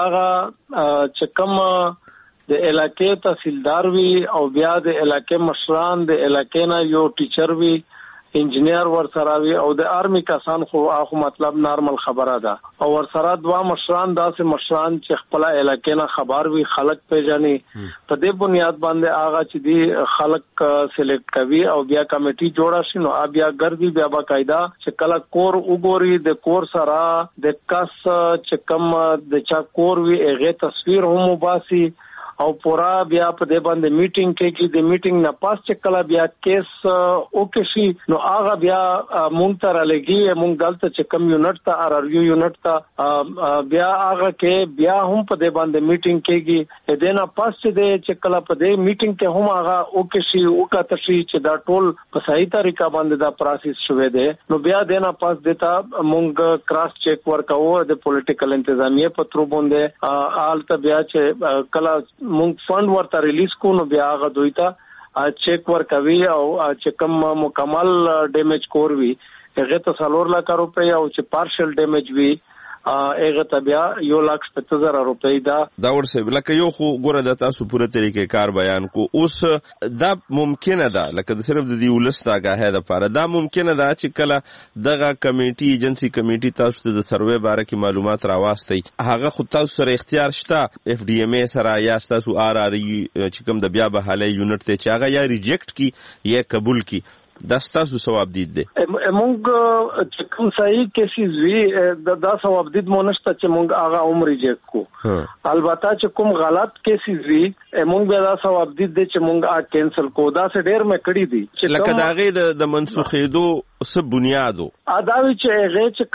چې کوم د علاقې تحصیلدار وی او بیا د علاقې مشران د علاقې نه یو ټیچر وی انجنیر ور سره وی او د آرمی کسان خو اخو مطلب نارمل خبره ده او ور سره دوا مشران داسې مشران چې خپل علاقې نه خبر وی خلک پیژني په دې بنیاد باندې هغه چې دی خلک سلیکټ کوي او بیا کمیټي جوړه شي نو بیا ګرځي بیا باقاعده چې کله کور وګوري د کور سره د کس چې کم د چا کور وی هغه تصویر هم وباسي او پورا بیا په دې باندې میټینګ کې کې د میټینګ نه پاس چې کله بیا کیس اوکے شي نو هغه بیا مونږ ته رالګي مونږ دلته چې کم یونټ ته ار ار یو یونټ ته بیا هغه کې بیا هم په دې باندې میټینګ کېږي دې نه پاس چې کله په دې میټینګ کې هم هغه اوکے شي او کا تشي چې دا ټول په صحیح طریقه باندې دا پروسس شوه دی نو بیا دې نه پاس دیتا مونږ کراس چیک ورکاو د پولیټیکل انتظامیه په تر باندې آلته بیا چې کله مونږ فند ورته ریلیز کو نو بیا هغه دوی ته چیک ورکوي او چې کوم مکمل ډیمیج کور وي هغه ته څلور لک روپۍ او چې پارشل ډیمیج وي هغه تبیا یو لک شپږ زره روپۍ دا دا ورسې لکه یو خو ګوره د تاسو پوره طریقې کار بیان کو اوس دا ممکنه ده لکه د صرف د دې ولست آگاهی لپاره دا ممکنه ده چې کله دغه کمیټي ایجنسی کمیټي تاسو ته د سروې باره کې معلومات راوستي هغه خو تاسو سره اختیار شته اف ډي ام ای سره یا تاسو آر آر چې کوم د بیا بحالي یونټ ته چې هغه یا ریجیکټ کی یا قبول کی دا ستاسو ثواب دید دی مونږ چې کوم صحیح کیسز وی دا ثواب دید مونږ ته چې مونږ هغه عمر ریجیکټ کو البته چې کوم غلط کیسز وی مونږ به دا ثواب دید چې مونږ ا کینسل کو دا څه ډیر مې کړی دي چې لکه دا غي د منسوخېدو څه بنیادو اداوی چې هغه چې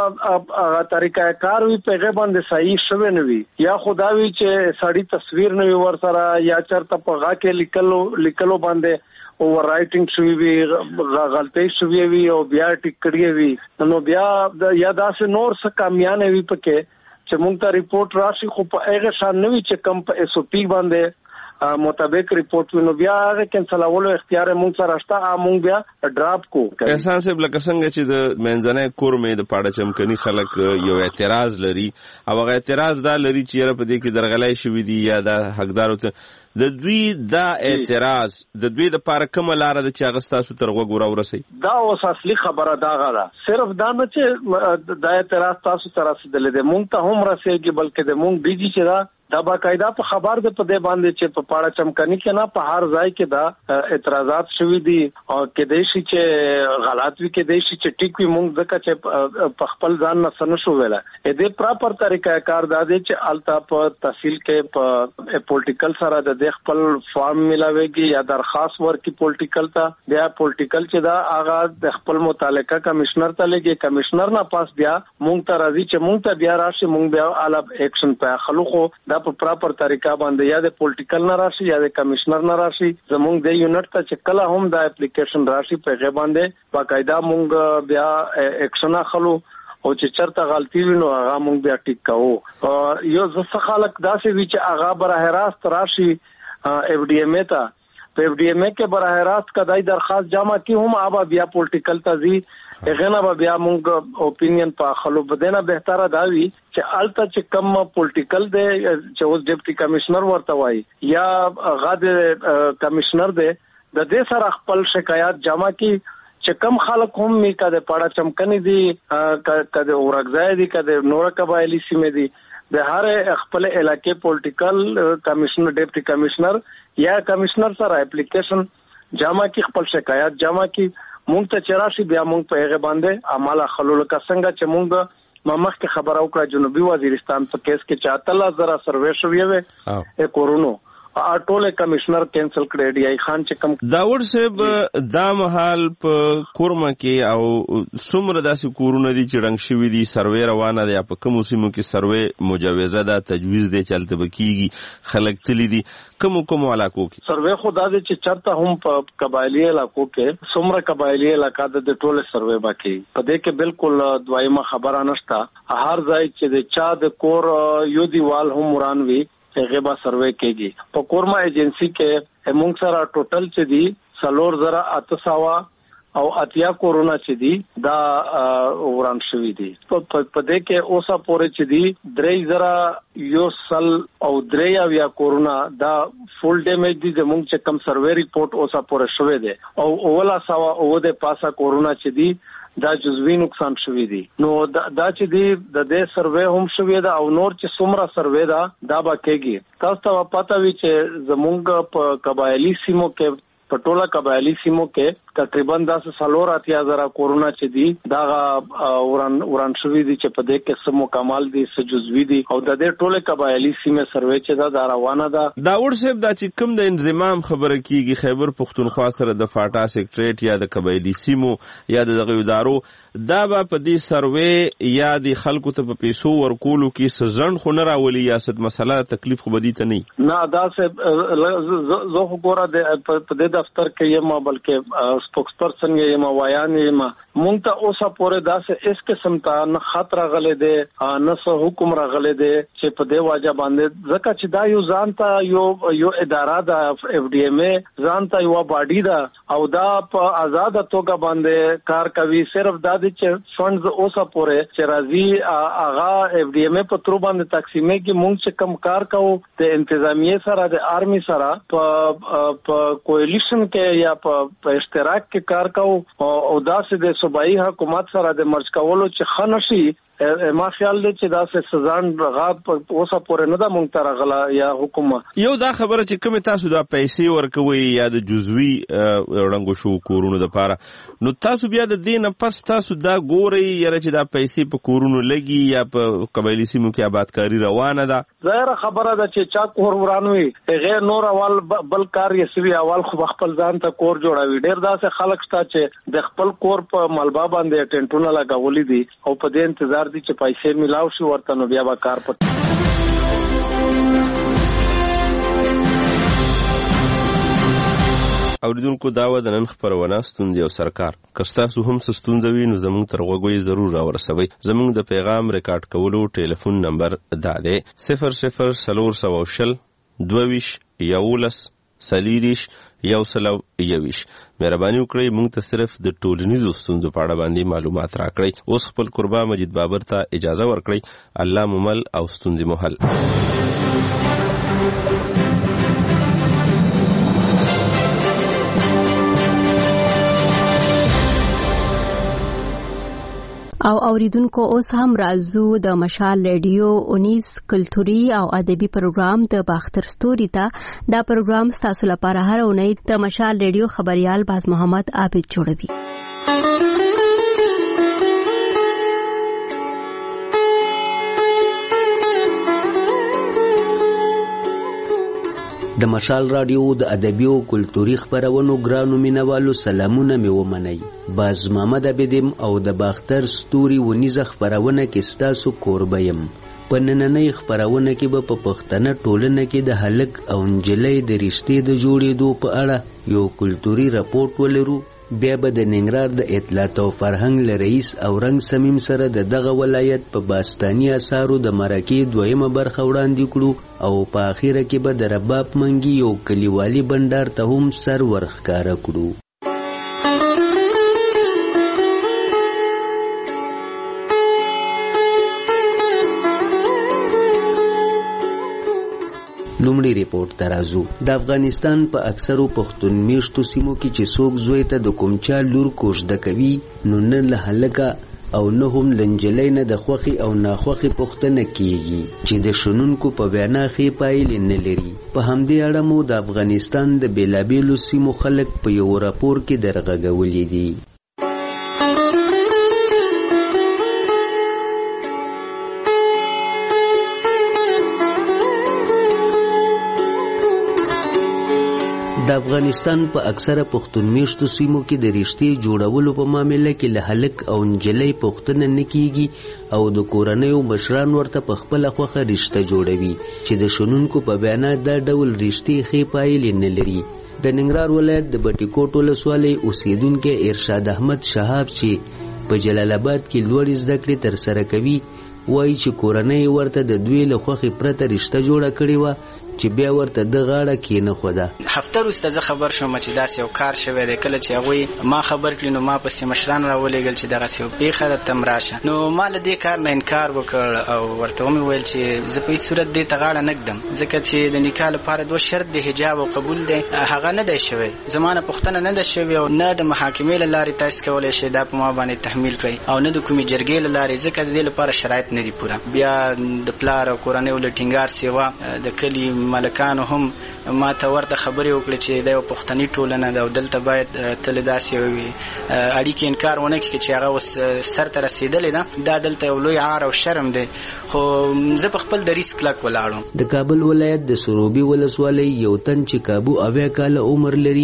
کوم طریقه کار وی په هغه باندې صحیح شوه نه وی یا خداوی چې سړی تصویر نه ور سره یا چرته په غا کې لیکلو لیکلو باندې اوور رائټینګ شوی وی غلطی شوی وی او بیا ټیک کړی وی نو بیا یا داسې نور څه کامیانه وی پکې چې مونږ ته ریپورت راشي خو په هغه شان نه وی چې کم په اس او پی باندې مطابق ریپورت وینو بیا هغه کینسلولو اختیار مونږ سره شته مونږ بیا ډراپ کو احسان صاحب لکه څنګه چې د منځنۍ کورمې د پاړه چمکني خلک یو اعتراض لري او هغه اعتراض دا لري چې په دې کې درغلای شوی دی یا د حقدارو ته د دوی دا اعتراض د دوی د پاره کومه لار ده چې هغه تاسو تر وګورا ورسي دا اوس اصلي خبره دا غره صرف دا نه چې دا اعتراض تاسو تر رسیدلې ده مونږ ته هم رسېږي بلکې د مونږ بيجي چې دا دا باقاعده په خبر ده په دې باندې چې په پاړه چمکني کې نه په هر ځای کې دا اعتراضات شوي دي او کې دیشي چې غلط وي کې دیشي چې ټیک وي مونږ ځکه چې په خپل ځان نه سن شو ویلا دې پراپر طریقه کار دا دی چې التا په تحصیل کې په پولیټیکل سره د خپل فارم ملاويږي یا درخواست ورکي پولیټیکل ته بیا پولیټیکل چې دا هغه د خپل متعلقه کمشنر ته لګي کمشنر نه پاس بیا مونږ ته راځي چې مونږ ته بیا راشي مونږ بیا الګ اکشن په خلکو دا په پراپر طریقه باندې یا د پولیټیکل نه راشي یا د کمشنر نه راشي زمونږ د یونټ ته چې کله هم د اپلیکیشن راشي په غو باندې باقاعده مونږ بیا اکشن اخلو او چې چرته غلطي وینو هغه مونږ بیا ټیک کوو یو ځکه خلک داسې وی چې هغه براه راست راشي اف ډي ام ای ته په اف ډي ام ای کې براه راست کدای درخواست جمع کی هم آبا بیا پولیټیکل تزي اغه نه بیا مونږ اوپینین په خلو بدنه بهتره داوي چې الته چې کم پولیټیکل دی چې اوس ډیپټي کمشنر ورته وای یا غاده کمشنر دی د دې سره خپل شکایت جمع کی چې کم خلک هم می کده پاړه چمکني دي کده اورګځای دي کده نور قبایلی سیمه دي د هر خپل علاقې پولیټیکل کمشنر ډیپټي کمشنر یا کمشنر سره اپلیکیشن جمع کی خپل شکایت جمع کی مونږ ته چراشي بیا مونږ په هغه باندې عمله خلول کا څنګه چې مونږ مخ کې خبر او کړه جنوبي وزیرستان په کیس کې چاتل زرا سروې شوې وې ا کورونو اټوله کمشنر کینسل کړی دی خان چې کم داور صاحب دا محل په کورمه کې او څومره داسې کورونه دي چې رنګ شوی دي سروې روانه دي په کوم سیمو کې سروې مجوزه ده تجویز دي چلته بکیږي خلک تللی دي کوم کوم علاقو کې سروې خدا دې چې چرته هم په قبایلی علاقو کې څومره قبایلی علاقہ د ټوله سروې باقي په دې کې بالکل دوایمه خبره نشته هر ځای چې د چا د کور یو دیوال هم ورانوي هغه به سروې کېږي په کورما ایجنسی کې موږ سره ټوټل چې دي سلور زره اتساوا او اتیا کورونا چې دي دا وران شوی دي په دې کې اوسه پورې چې دي درې زره یو سل او درې یا کورونا دا فول ډیمیج دي زموږ چې کم سروې ریپورت اوسه پورې شوی دی او اوله ساوا او د پاسا کورونا چې دي دا جزوی نقصان شوی دی نو دا, دا چې دی د دې سروې هم شوی دا او نور چې څومره سروې دا دا به کېږي تاسو ته پته وي چې زمونږ په قبایلی سیمو کې پټولا قبایلی سیمو کې تقریبا داس سالور اتیا زره کورونا چې دی دا وران وران شوی دی چې په دې کې سمو کمال دي سجزوی دي او د دې ټوله قبایلی سیمه سروې چې دا روانه ده داور صاحب دا چې کوم د انضمام خبره کیږي خیبر پختونخوا سره د فاټا سیکریټریټ یا د قبایلی سیمو یا د دغه ادارو دا به په دې سروې یا د خلکو ته په پیسو ورکولو کې سزن خو نه راولي یا ست مسله تکلیف خو بدی ته نه نه دا سه زه خو ګوره د په دې دفتر کې یم بلکې سپوکس پرسن یم وایان یم مونږ ته اوسه پورې داسې اس قسم ته نه خطر غلې دي نه سو حکم راغلې دي چې په دې واجب باندې ځکه چې دا یو ځان ته یو یو اداره ده اف ډي ایم اے ځان ته یو باډي ده او دا په آزاد توګه باندې کار کوي. صرف دا دي چې فندز اوسه پورې چې راځي هغه اف ډي ایم اے په تر باندې تقسیمې کې مونږ چې کم کار کوو د انتظامیه سره د آرمي سره په کولیشن کې یا په اشتراک کې کار کوو او داسې د صوبایي حکومت سره د مرج کولو چې خنشي ما خیال دی چې دا سه سزان غاب اوسه پورې نه دا مونږ ته راغله یا حکومت. یو دا خبره چې کوم تاسو دا پیسې ورکوي یا د جزوي رنګو شو کورونو د پاره نو تاسو بیا د دین پس تاسو دا ګوري یره چې دا پیسې په کورونو لګي یا په قبایلی سیمو کې آبادکاری روانه ده. ظاهر خبره ده چې چا کور ورانوي غیر نور اول بل کار یې سوي اول خو خپل ځان ته کور جوړوي. ډیر داسې خلک شته چې د خپل کور په ملبا باندې ټینټونه لګولي دي او په دې انتظار دي چې پیسې ملاو شي ورته نو بیا به کار پټ. اوریدونکو دا و د نن خپرونه ستونزې او سرکار که ستاسو هم څه ستونزه وي نو زموږ تر غوږ یې ضرور راورسوئ. زموږ د پیغام ریکارډ کولو ټلیفون نمبر دا دی صفر صفر څلور سوه شل دوه ویشت یولس څلېرویشت یو سل او یوویشت. مهرباني وکړئ موږ ته صرف د ټولنیزو ستونزو په اړه باندې معلومات راکړئ. اوس خپل قربا مجید بابر ته اجازه ورکړئ. الله مو مل او ستونزې مو حل. او اوریدونکو اوس هم راځو د مشال ریډیو اونیس کلتوري او ادبي پروګرام د باختر ستوري ته. دا پروګرام ستاسو لپاره هر اونۍ د مشال ریډیو خبريال باز محمد عابد جوړوي. د مشال رادیو د ادبي او کلتوري خبرونو ګرانو مینوالو سلامونه مې ومنئ. باز محمد عابدم او د باختر ستوري ونیزه خبرونه کې ستاسو کوربه یم. په نننۍ خبرونه کې به په پښتنه ټولنه کې د هلک او نجلۍ د رشتې د جوړېدو په اړه یو کلتوري راپورټ ولرو. بیا به د ننګرهار د اطلاعات او فرهنګ له رئیس او رنګ سمیم سره د دغه ولایت په باستاني اثارو د مرکې دویمه برخه وړاندې کړو او په اخیره کې به د رباب منګي یو کلیوالي بندر ته هم سر ورښکاره کړو. لومړی ریپورت ته راځو. د افغانستان په اکثرو پښتون میشتو سیمو کې چې څوک زوی ته د کوم چا لور کوژده کوي نو نه له هلکه او نه هم له نجلۍ نه د خوښې او ناخوښې پوښتنه کیږي چې د شنونکو په وینا ښې پایلې نه لري. په همدې اړه مو د افغانستان د بېلابېلو سیمو خلک په یو راپور کې درغږولي دي. د افغانستان په اکثره پښتون میشتو سیمو کې د رشتې جوړولو په معامله کې له هلک او نجلۍ پوښتنه نه کیږي او د کورنیو مشران ورته په خپله خوښه رشته جوړوي چې د شنونکو په بیانا دا ډول رشتې ښې پایلې نه لري. د ننګرهار ولایت د بټي کوټ ولسوالۍ اوسیدونکی ارشاد احمد شهاب چې په جلال آباد کې لوړې زده کړې ترسره کوي وایي چې کورنۍ ورته د دوی له خوښې پرته رشته جوړه کړې وه چې بیا ورته د غاړه کېنه خوده. هفته وروسته زه خبر شوم چې داسې یو کار شوی دی. کله چې هغوی ما خبر کړي نو ما پسې مشران راولېږل چې دغسې یو پېښه ده ته م راشه. نو ما له دې کار نه انکار وکړ او ورته ومې ویل چې زه په هېڅ صورت دې ته غاړه نه ږدم ځکه چې د نکاح لپاره دوه شرط د حجاب او قبول دی هغه نه دی شوی. زما نه پوښتنه نه ده شوې او نه د محاکمې له لارې تاسې کولی شئ دا په ما باندې تحمیل کړئ او نه د کومې جرګې له لارې ځکه د دې لپاره شرایط نه دي پوره. بیا د پلار او کورنیو له ټینګار سیوا د کلي ملکانو هم ما ته ورته خبرې وکړې چې دا یو پښتني ټولنه ده او دلته باید تل داسې وي اړیکې انکار ونه کړي چې هغه اوس سر ته رسېدلې ده. دا دلته یو لوی عار او شرم دی خو زه په خپل دریځ کلک ولاړم. د کابل ولایت د سروبي ولسوالۍ یو تن چې کابو اویا کاله عمر لري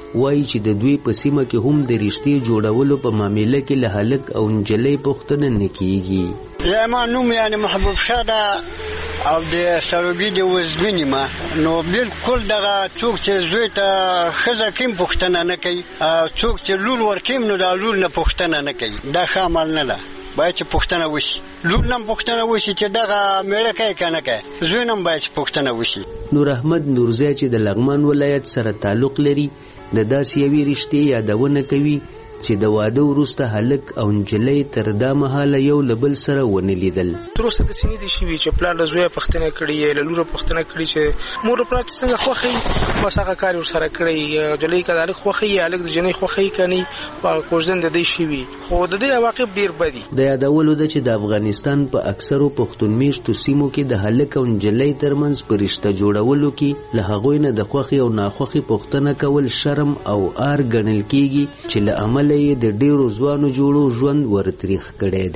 وایي چې د دوی په سیمه کې هم د رشتې جوړولو په معامله کې له هلک او نجلۍ پوښتنه نه کیږي. زما نوم یعنی محبوب شاه ده او د سروبي د وزبینې ما نو بالکل دغه څوک چې زوی ته ښځه کیم پوښتنه نه کوي، څوک چې لور ورکیم نو د لور نه پوښتنه نه کوي. دا ښه عمل نه ده، باید چې پوښتنه وشي. لور نه پوښتنه وشي چې دغه میړه کوي که نه کوي، زوی نه باید چې پوښتنه وشي. نور احمد نورزی چې د لغمان ولایت سره تعلق لري د داسې یوې رشتې یادونه کوي چې د واده وروسته هلک او نجلۍ تر دا مهاله یو له بل سره ونه لیدل. تر اوسه داسې نه دي شوي چې پلار له زویه پوښتنه کړې له لوره پوښتنه کړې چې مور پلار چې څنګه خوښوي بس هغه کار یې ورسره کړی. نجلۍ که د هلک خوښوي هلک د جنۍ خوښوي که نه په کوژدن د دی شوي، خو د دې عواقب ډېر بدي. د یادولو ده چې د افغانستان په اکثرو پښتون میشتو سیمو کې د هلک او نجلۍ ترمنځ په رشته جوړولو کې له هغوی نه د خوښې او ناخوښې پوښتنه کول شرم او آر ګڼل کیږي چې له امله یې د ډېرو ځوانو جوړو ژوند ورتریخ کړی دی.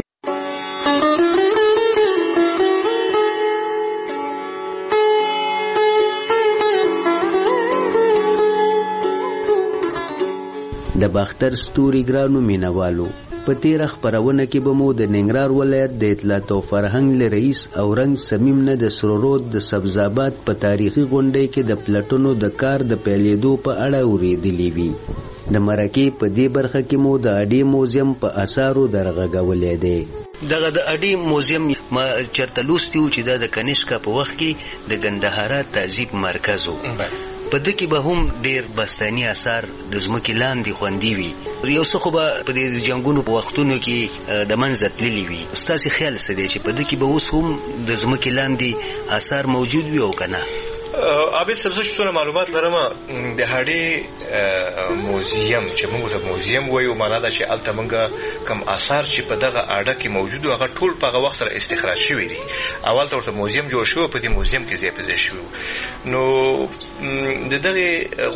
د باختر ستوري ګرانو مینوالو، په تیره خپرونه کې به مو د ننګرهار ولایت د اطلاعات او فرهنګ له رئیس او رنګ سمیم نه د سرو رود د سبزاباد په تاریخي غونډۍ کې د پلټنو د کار د پیلېدو په اړه اورېدلي وي. د مرکې په دې برخه کې مو د اډې موزیم په اثارو درغږولی دی. دغه د اډې موزیم ما چېرته لوستی و چې دا د کنیشکا په وخت کې د ګندهارا تعذیب مرکز و. په ده کې به هم ډېر بستاني اثار د ځمکې لاندې خوندي وي. یو څه خو به په دې جنګونو په وختونو کې د منځه تللي وي. ستاسې خیال څه دی چې په ده کې به اوس هم د ځمکې لاندې اثار موجود وي او که نه؟ عابد صاحب زه چې څونه معلومات لرم د هډې موزیم چې موږ ته موزیم وایو معنا ده چې هلته موږ کوم اثار چې په دغه اډه کې موجود هغه ټول په هغه وخت سره استخراج شوي دي. اول ته ورته موزیم جوړ شو، په دې موزیم کې ځای په ځای شو. نو د دغې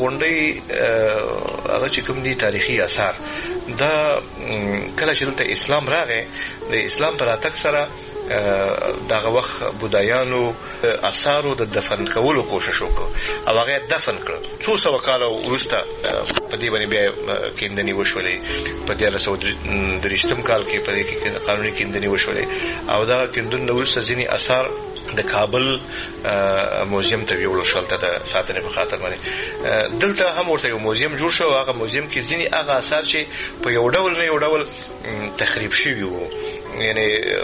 غونډۍ هغه چې کوم دي تاریخي اثار دا کله چې دلته اسلام راغی د اسلام په راتګ سره دغه وخت بودایانو اثارو د دفن کولو کوشش وکړ او هغه دفن کړ. څو سوه کاله وروسته په دې باندې بیا کیندنې وشولې. په دیارلس سوه دېرشتم کال کې په دې کې قانوني کیندنې وشولې او دغه کیندنې وروسته ځینې اثار د کابل موزیم ته ویوړل شول د ساتنې په خاطر باندې. دلته هم ورته یو موزیم جوړ شو. هغه موزیم کې ځینې هغه اثار چې په یو ډول نه یو ډول تخریب شوي وو، یعنی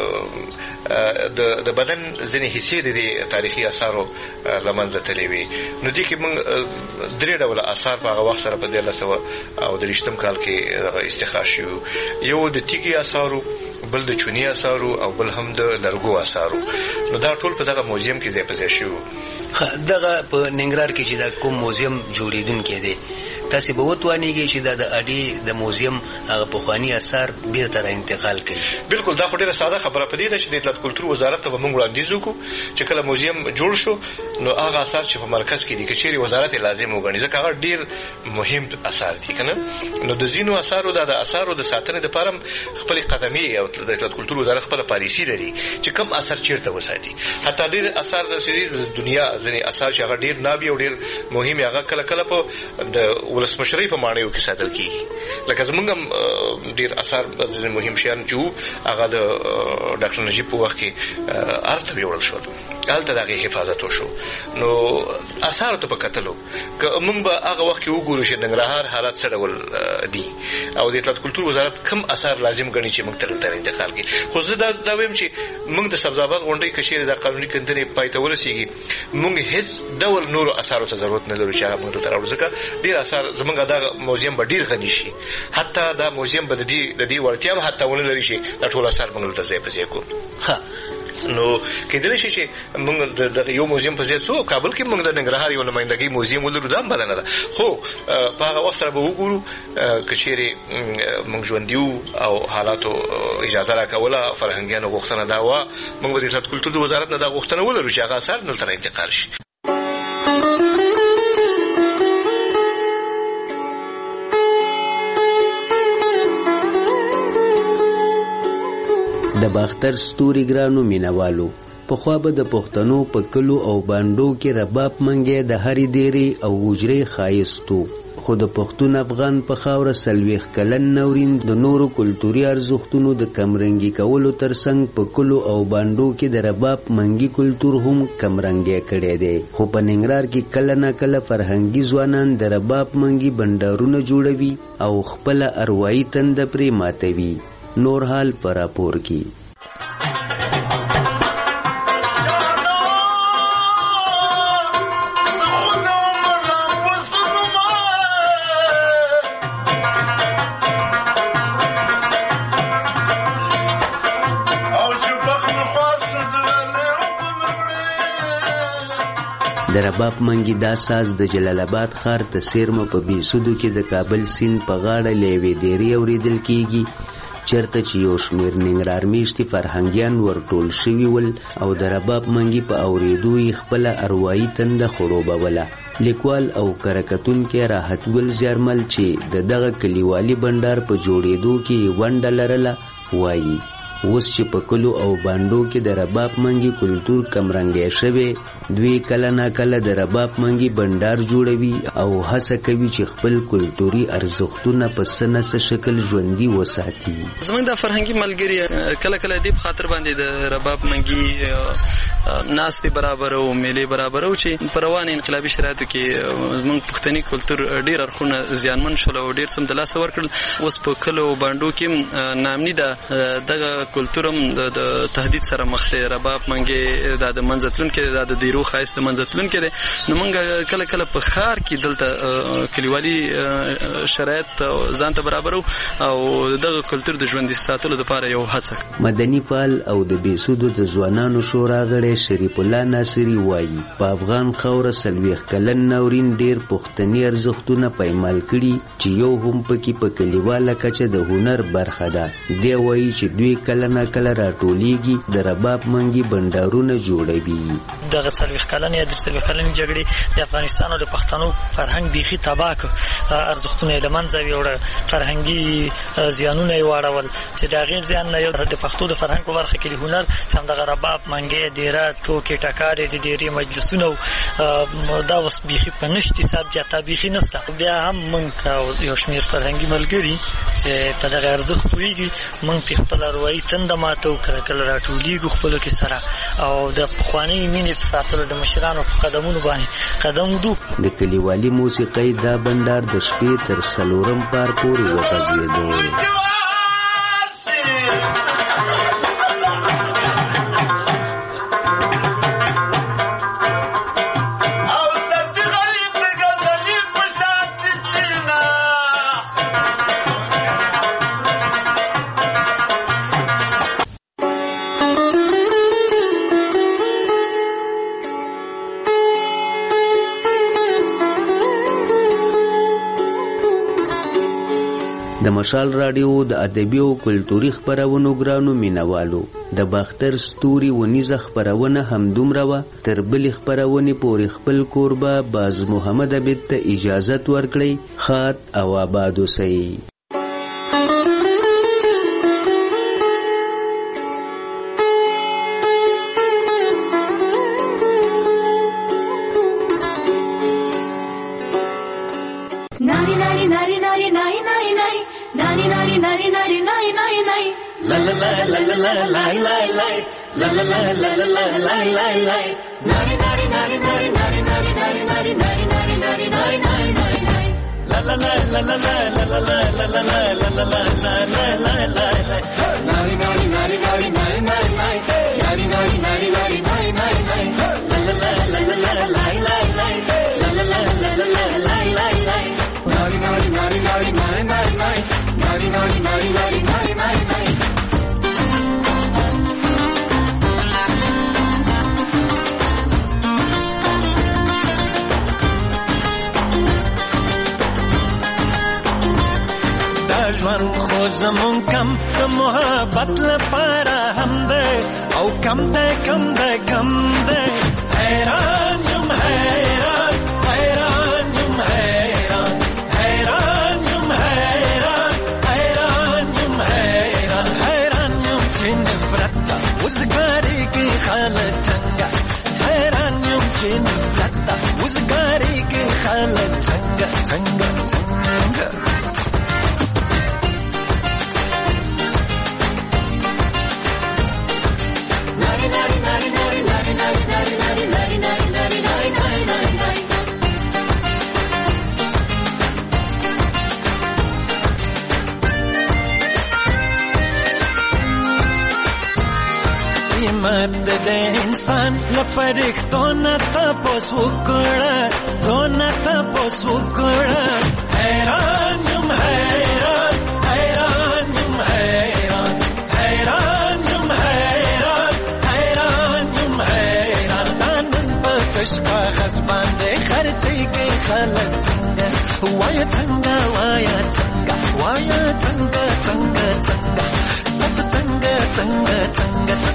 د بدن ځینې حصې د دې تاریخي اثارو له منځه تللې وي. نو دې کې موږ درې ډوله اثار په هغه وخت سره په دیارلس سوه او دېرشتم کال کې استخراج شوي. یو د تیږې اثارو، بل د چونې اثارو او بل هم د لرګو اثارو. نو دا ټول په دغه موزیم کې ځای په ځای شوي. دغه په ننګرهار کې چې دا کوم موزیم جوړېدونکی دی تاسې به وتوانېږئ چې دا د اډې د موزیم هغه پخواني اثار بېرته را انتقال کړي؟ بلکل، دا خو ډېره ساده خبره په دې ده چې د اطلاعات کلتور وزارت ته به موږ وړاندیز وکړو چې کله موزیم جوړ شو نو هغه اثار چې په مرکز کې دي که چېرې وزارت یې لازم وګڼي ځکه هغه ډېر مهم اثار دي که نه. نو د ځینو اثارو دا د اثارو د ساتنې دپاره هم خپلې قدمې او د اطلاعات کلتور وزارت خپله پالیسي لري چې کوم اثر چېرته وساتي. حتی ډېر اثار داسې دي د دنیا ځینې اثار چې هغه ډېر نابي او ډېر مهم هغه کله کله په د ولسمشرۍ په ماڼیو کې ساتل کېږي. لکه زموږ هم ډېر اثار مهم شیان چې وو هغه د ډاکټر نجیب په وخت کې هلته ویوړل شول، هلته د هغې حفاظت وشو. نو اثارو ته په کتلو که موږ به هغه وخت کې وګورو چې ننګرهار حالات څه ډول دي او د اطلاعات کلتور وزارت کوم اثار لازم ګڼي چې موږ ته دلته انتقال کړي. خو زه دا وایم چې موږ د سبزاباد غونډۍ که چېرې دا قانوني کیندنې پای ته ورسېږي موږ هېڅ ډول نورو اثارو ته ضرورت نه لرو چې هغه موږ دلته راوړو ځکه ډېر اثار زموږ دغه موزیم به ډېر غني شي. حتی دا موزیم به د دې د دې وړتیا هم حتی ونه لري چې دا ټول اثار موږ دلته ځای په ځای کړو. ښه نو کېدلی شي چې موږ د یو موزیم په ځای څو کابل کې موږ د ننګرهار یو نمایندګۍ موزیم ولرو، دا هم بده نه ده. خو په هغه وخت سره به وګورو که چېرې موږ ژوندي وو او حالاتو اجازه راکوله فرهنګیانو غوښتنه دا وه موږ به د اطلاعات کلتور د وزارت نه دا غوښتنه ولرو چې هغه اثار دلته انتقال شي. د باختر ستوري ګرانو مینوالو، پخوا به د پښتنو په کلو او بانډو کې رباب منګی د هرې دیرې او حجرې ښایست و. خو د پښتون افغان په خاوره څلوېښت کلن ناورین د نورو کلتوري ارزښتونو د کمرنګي کولو ترڅنګ په کلو او بانډو کې د رباب منګي کلتور هم کمرنګي کړی دی. خو په ننګرهار کې کله نه کله فرهنګي ځوانان د رباب منګي بنډارونه جوړوي او خپل اروايي تنده پرې ماتوي. نور حال پر راپور کې. د رباب منګي دا ساز د جلال آباد ښار د سیرمه په بیسودو کې د کابل سیند په غاړه له یوې دیرې اورېدل کېږي چېرته چې یو شمېر ننګرهار میشتي فرهنګیان ورټول شوي ول او د رباب منګي په اورېدو یې خپله اروايي تنده خړوبوله. لیکوال او کرکتونکی راحت ګل زیارمل چې د دغه کلیوالي بنډار په جوړېدو کې ونډه لرله وایي اوس چې په کلو او بانډو کې د رباب منګي کلتور کمرنګی شوی دوی کله نا کله د رباب منګي بنډار جوړوي او هڅه کوي چې خپل کلتوري ارزښتونه په څه نه څه شکل ژوندي وساتي. زموږ د فرهنګي ملګري کله کله دې په خاطر باندې د رباب منګي ناستې برابر او میلې برابر او چې په روان انقلابي شرایطو کې زموږ پښتني کلتور ډېر اړخونه زیانمن شول او ډېر څه د لاسه ورکړل. اوس په کلو او بانډو کې نامني ده دغه کلتورم د تهدید سره مخ دی. رباب منګي دا د منځتلون کې دا د دیرو خایست منځتلون کې دی. نو موږ کله کله په ښار کې دلته کلیوالي شرایط ځان ته برابرو او دغه کلتور د ژوندي ساتلو لپاره یو هڅه. مدني فعال او د بیسودو د ځوانانو شورا غړی شریف الله ناصري وایي په افغان خاوره څلوېښت کلن ناورین ډېر پښتني ارزښتونه پایمال کړي چې یو هم پکې په کلیواله کچه د هنر برخه ده. دی وایي چې دوی کله نه کله راټولیږي د رباب منګي بنډارونه جوړوي. دغه څلوېښت کلنې یا درې څلوېښت کلنې جګړې د افغانستان او د پښتنو فرهنګ بیخي تباه کړ. ارزښتونه یې له منځه یوړل، فرهنګي زیانونه یې واړول چې د هغې زیان نه یو د پښتو د فرهنګ په برخه کې د هنر چې همدغه رباب منګي دیره ټوکې ټکارې د ډېرې مجلسونه دا اوس بیخي په نشت حساب جاته بیخي نشته. بیا هم موږ یو شمېر فرهنګي ملګري چې په دغه ارزښت پوهېږي موږ پرې خپل اروايي تنده ماتو کله کله راټولیږو خپلو کې سره او د پخوانۍ مینې په ساتلو د مشرانو په قدمونو باندې قدم ږدو. د کلیوالي موسیقۍ دا بنډار د شپې تر څلورم پار پورې وغځېدو. د مشال رادیو د ادبي او کلتوري خبرونو ګرانو مینوالو د باختر ستوري ونیزه خبرونه همدومره وه. تر بلې خبرونې پورې خپل کوربه باز محمد عبید ته اجازت ورکړئ. ښاد او آباد اوسئ. Nari nari nari nari nari nari nari nari nari nari nari nari nari nari la la la la la la la la la la la la la la la la la la nari nari nari nari nari nari nari nari nari nari nari nari nari nari la la la la la la la la la la la la la la la la la la la nari nari nari nari nari nari nari nari nari nari nari nari nari la la la la la la la la la la la la la la la la la la nari nari nari nari nari nari nari nari nari nari nari nari nari دا ژوند خو زمون کم د محبت لپاره هم دی او کم دی کم دی کم دی حیران یم حیران حیران یم حیران حیران یم حیران حیران یم حیران حیران یم چې نفرت ته وزګارېږي خاله څنګه حیران یم چې نفرت ته روزګاری کې خلک څنګه څنګه څنګه ناری ناری ناری ناری ناری ناری ناری ناری ناری ناری ناری ناری ناری ناری مرد د انسان لفرښتو نه تپوس وکړه تو نه تپوس وکړه حیران یم حیران حیران یم حیران حیران یم حیران حیران یم حیران نن په کش کاغذ باندې خرڅېږي خلک څنګه وایه څنګه وایه څنګه وایه څنګه څنګه څنګه څنګه څنګه څنګه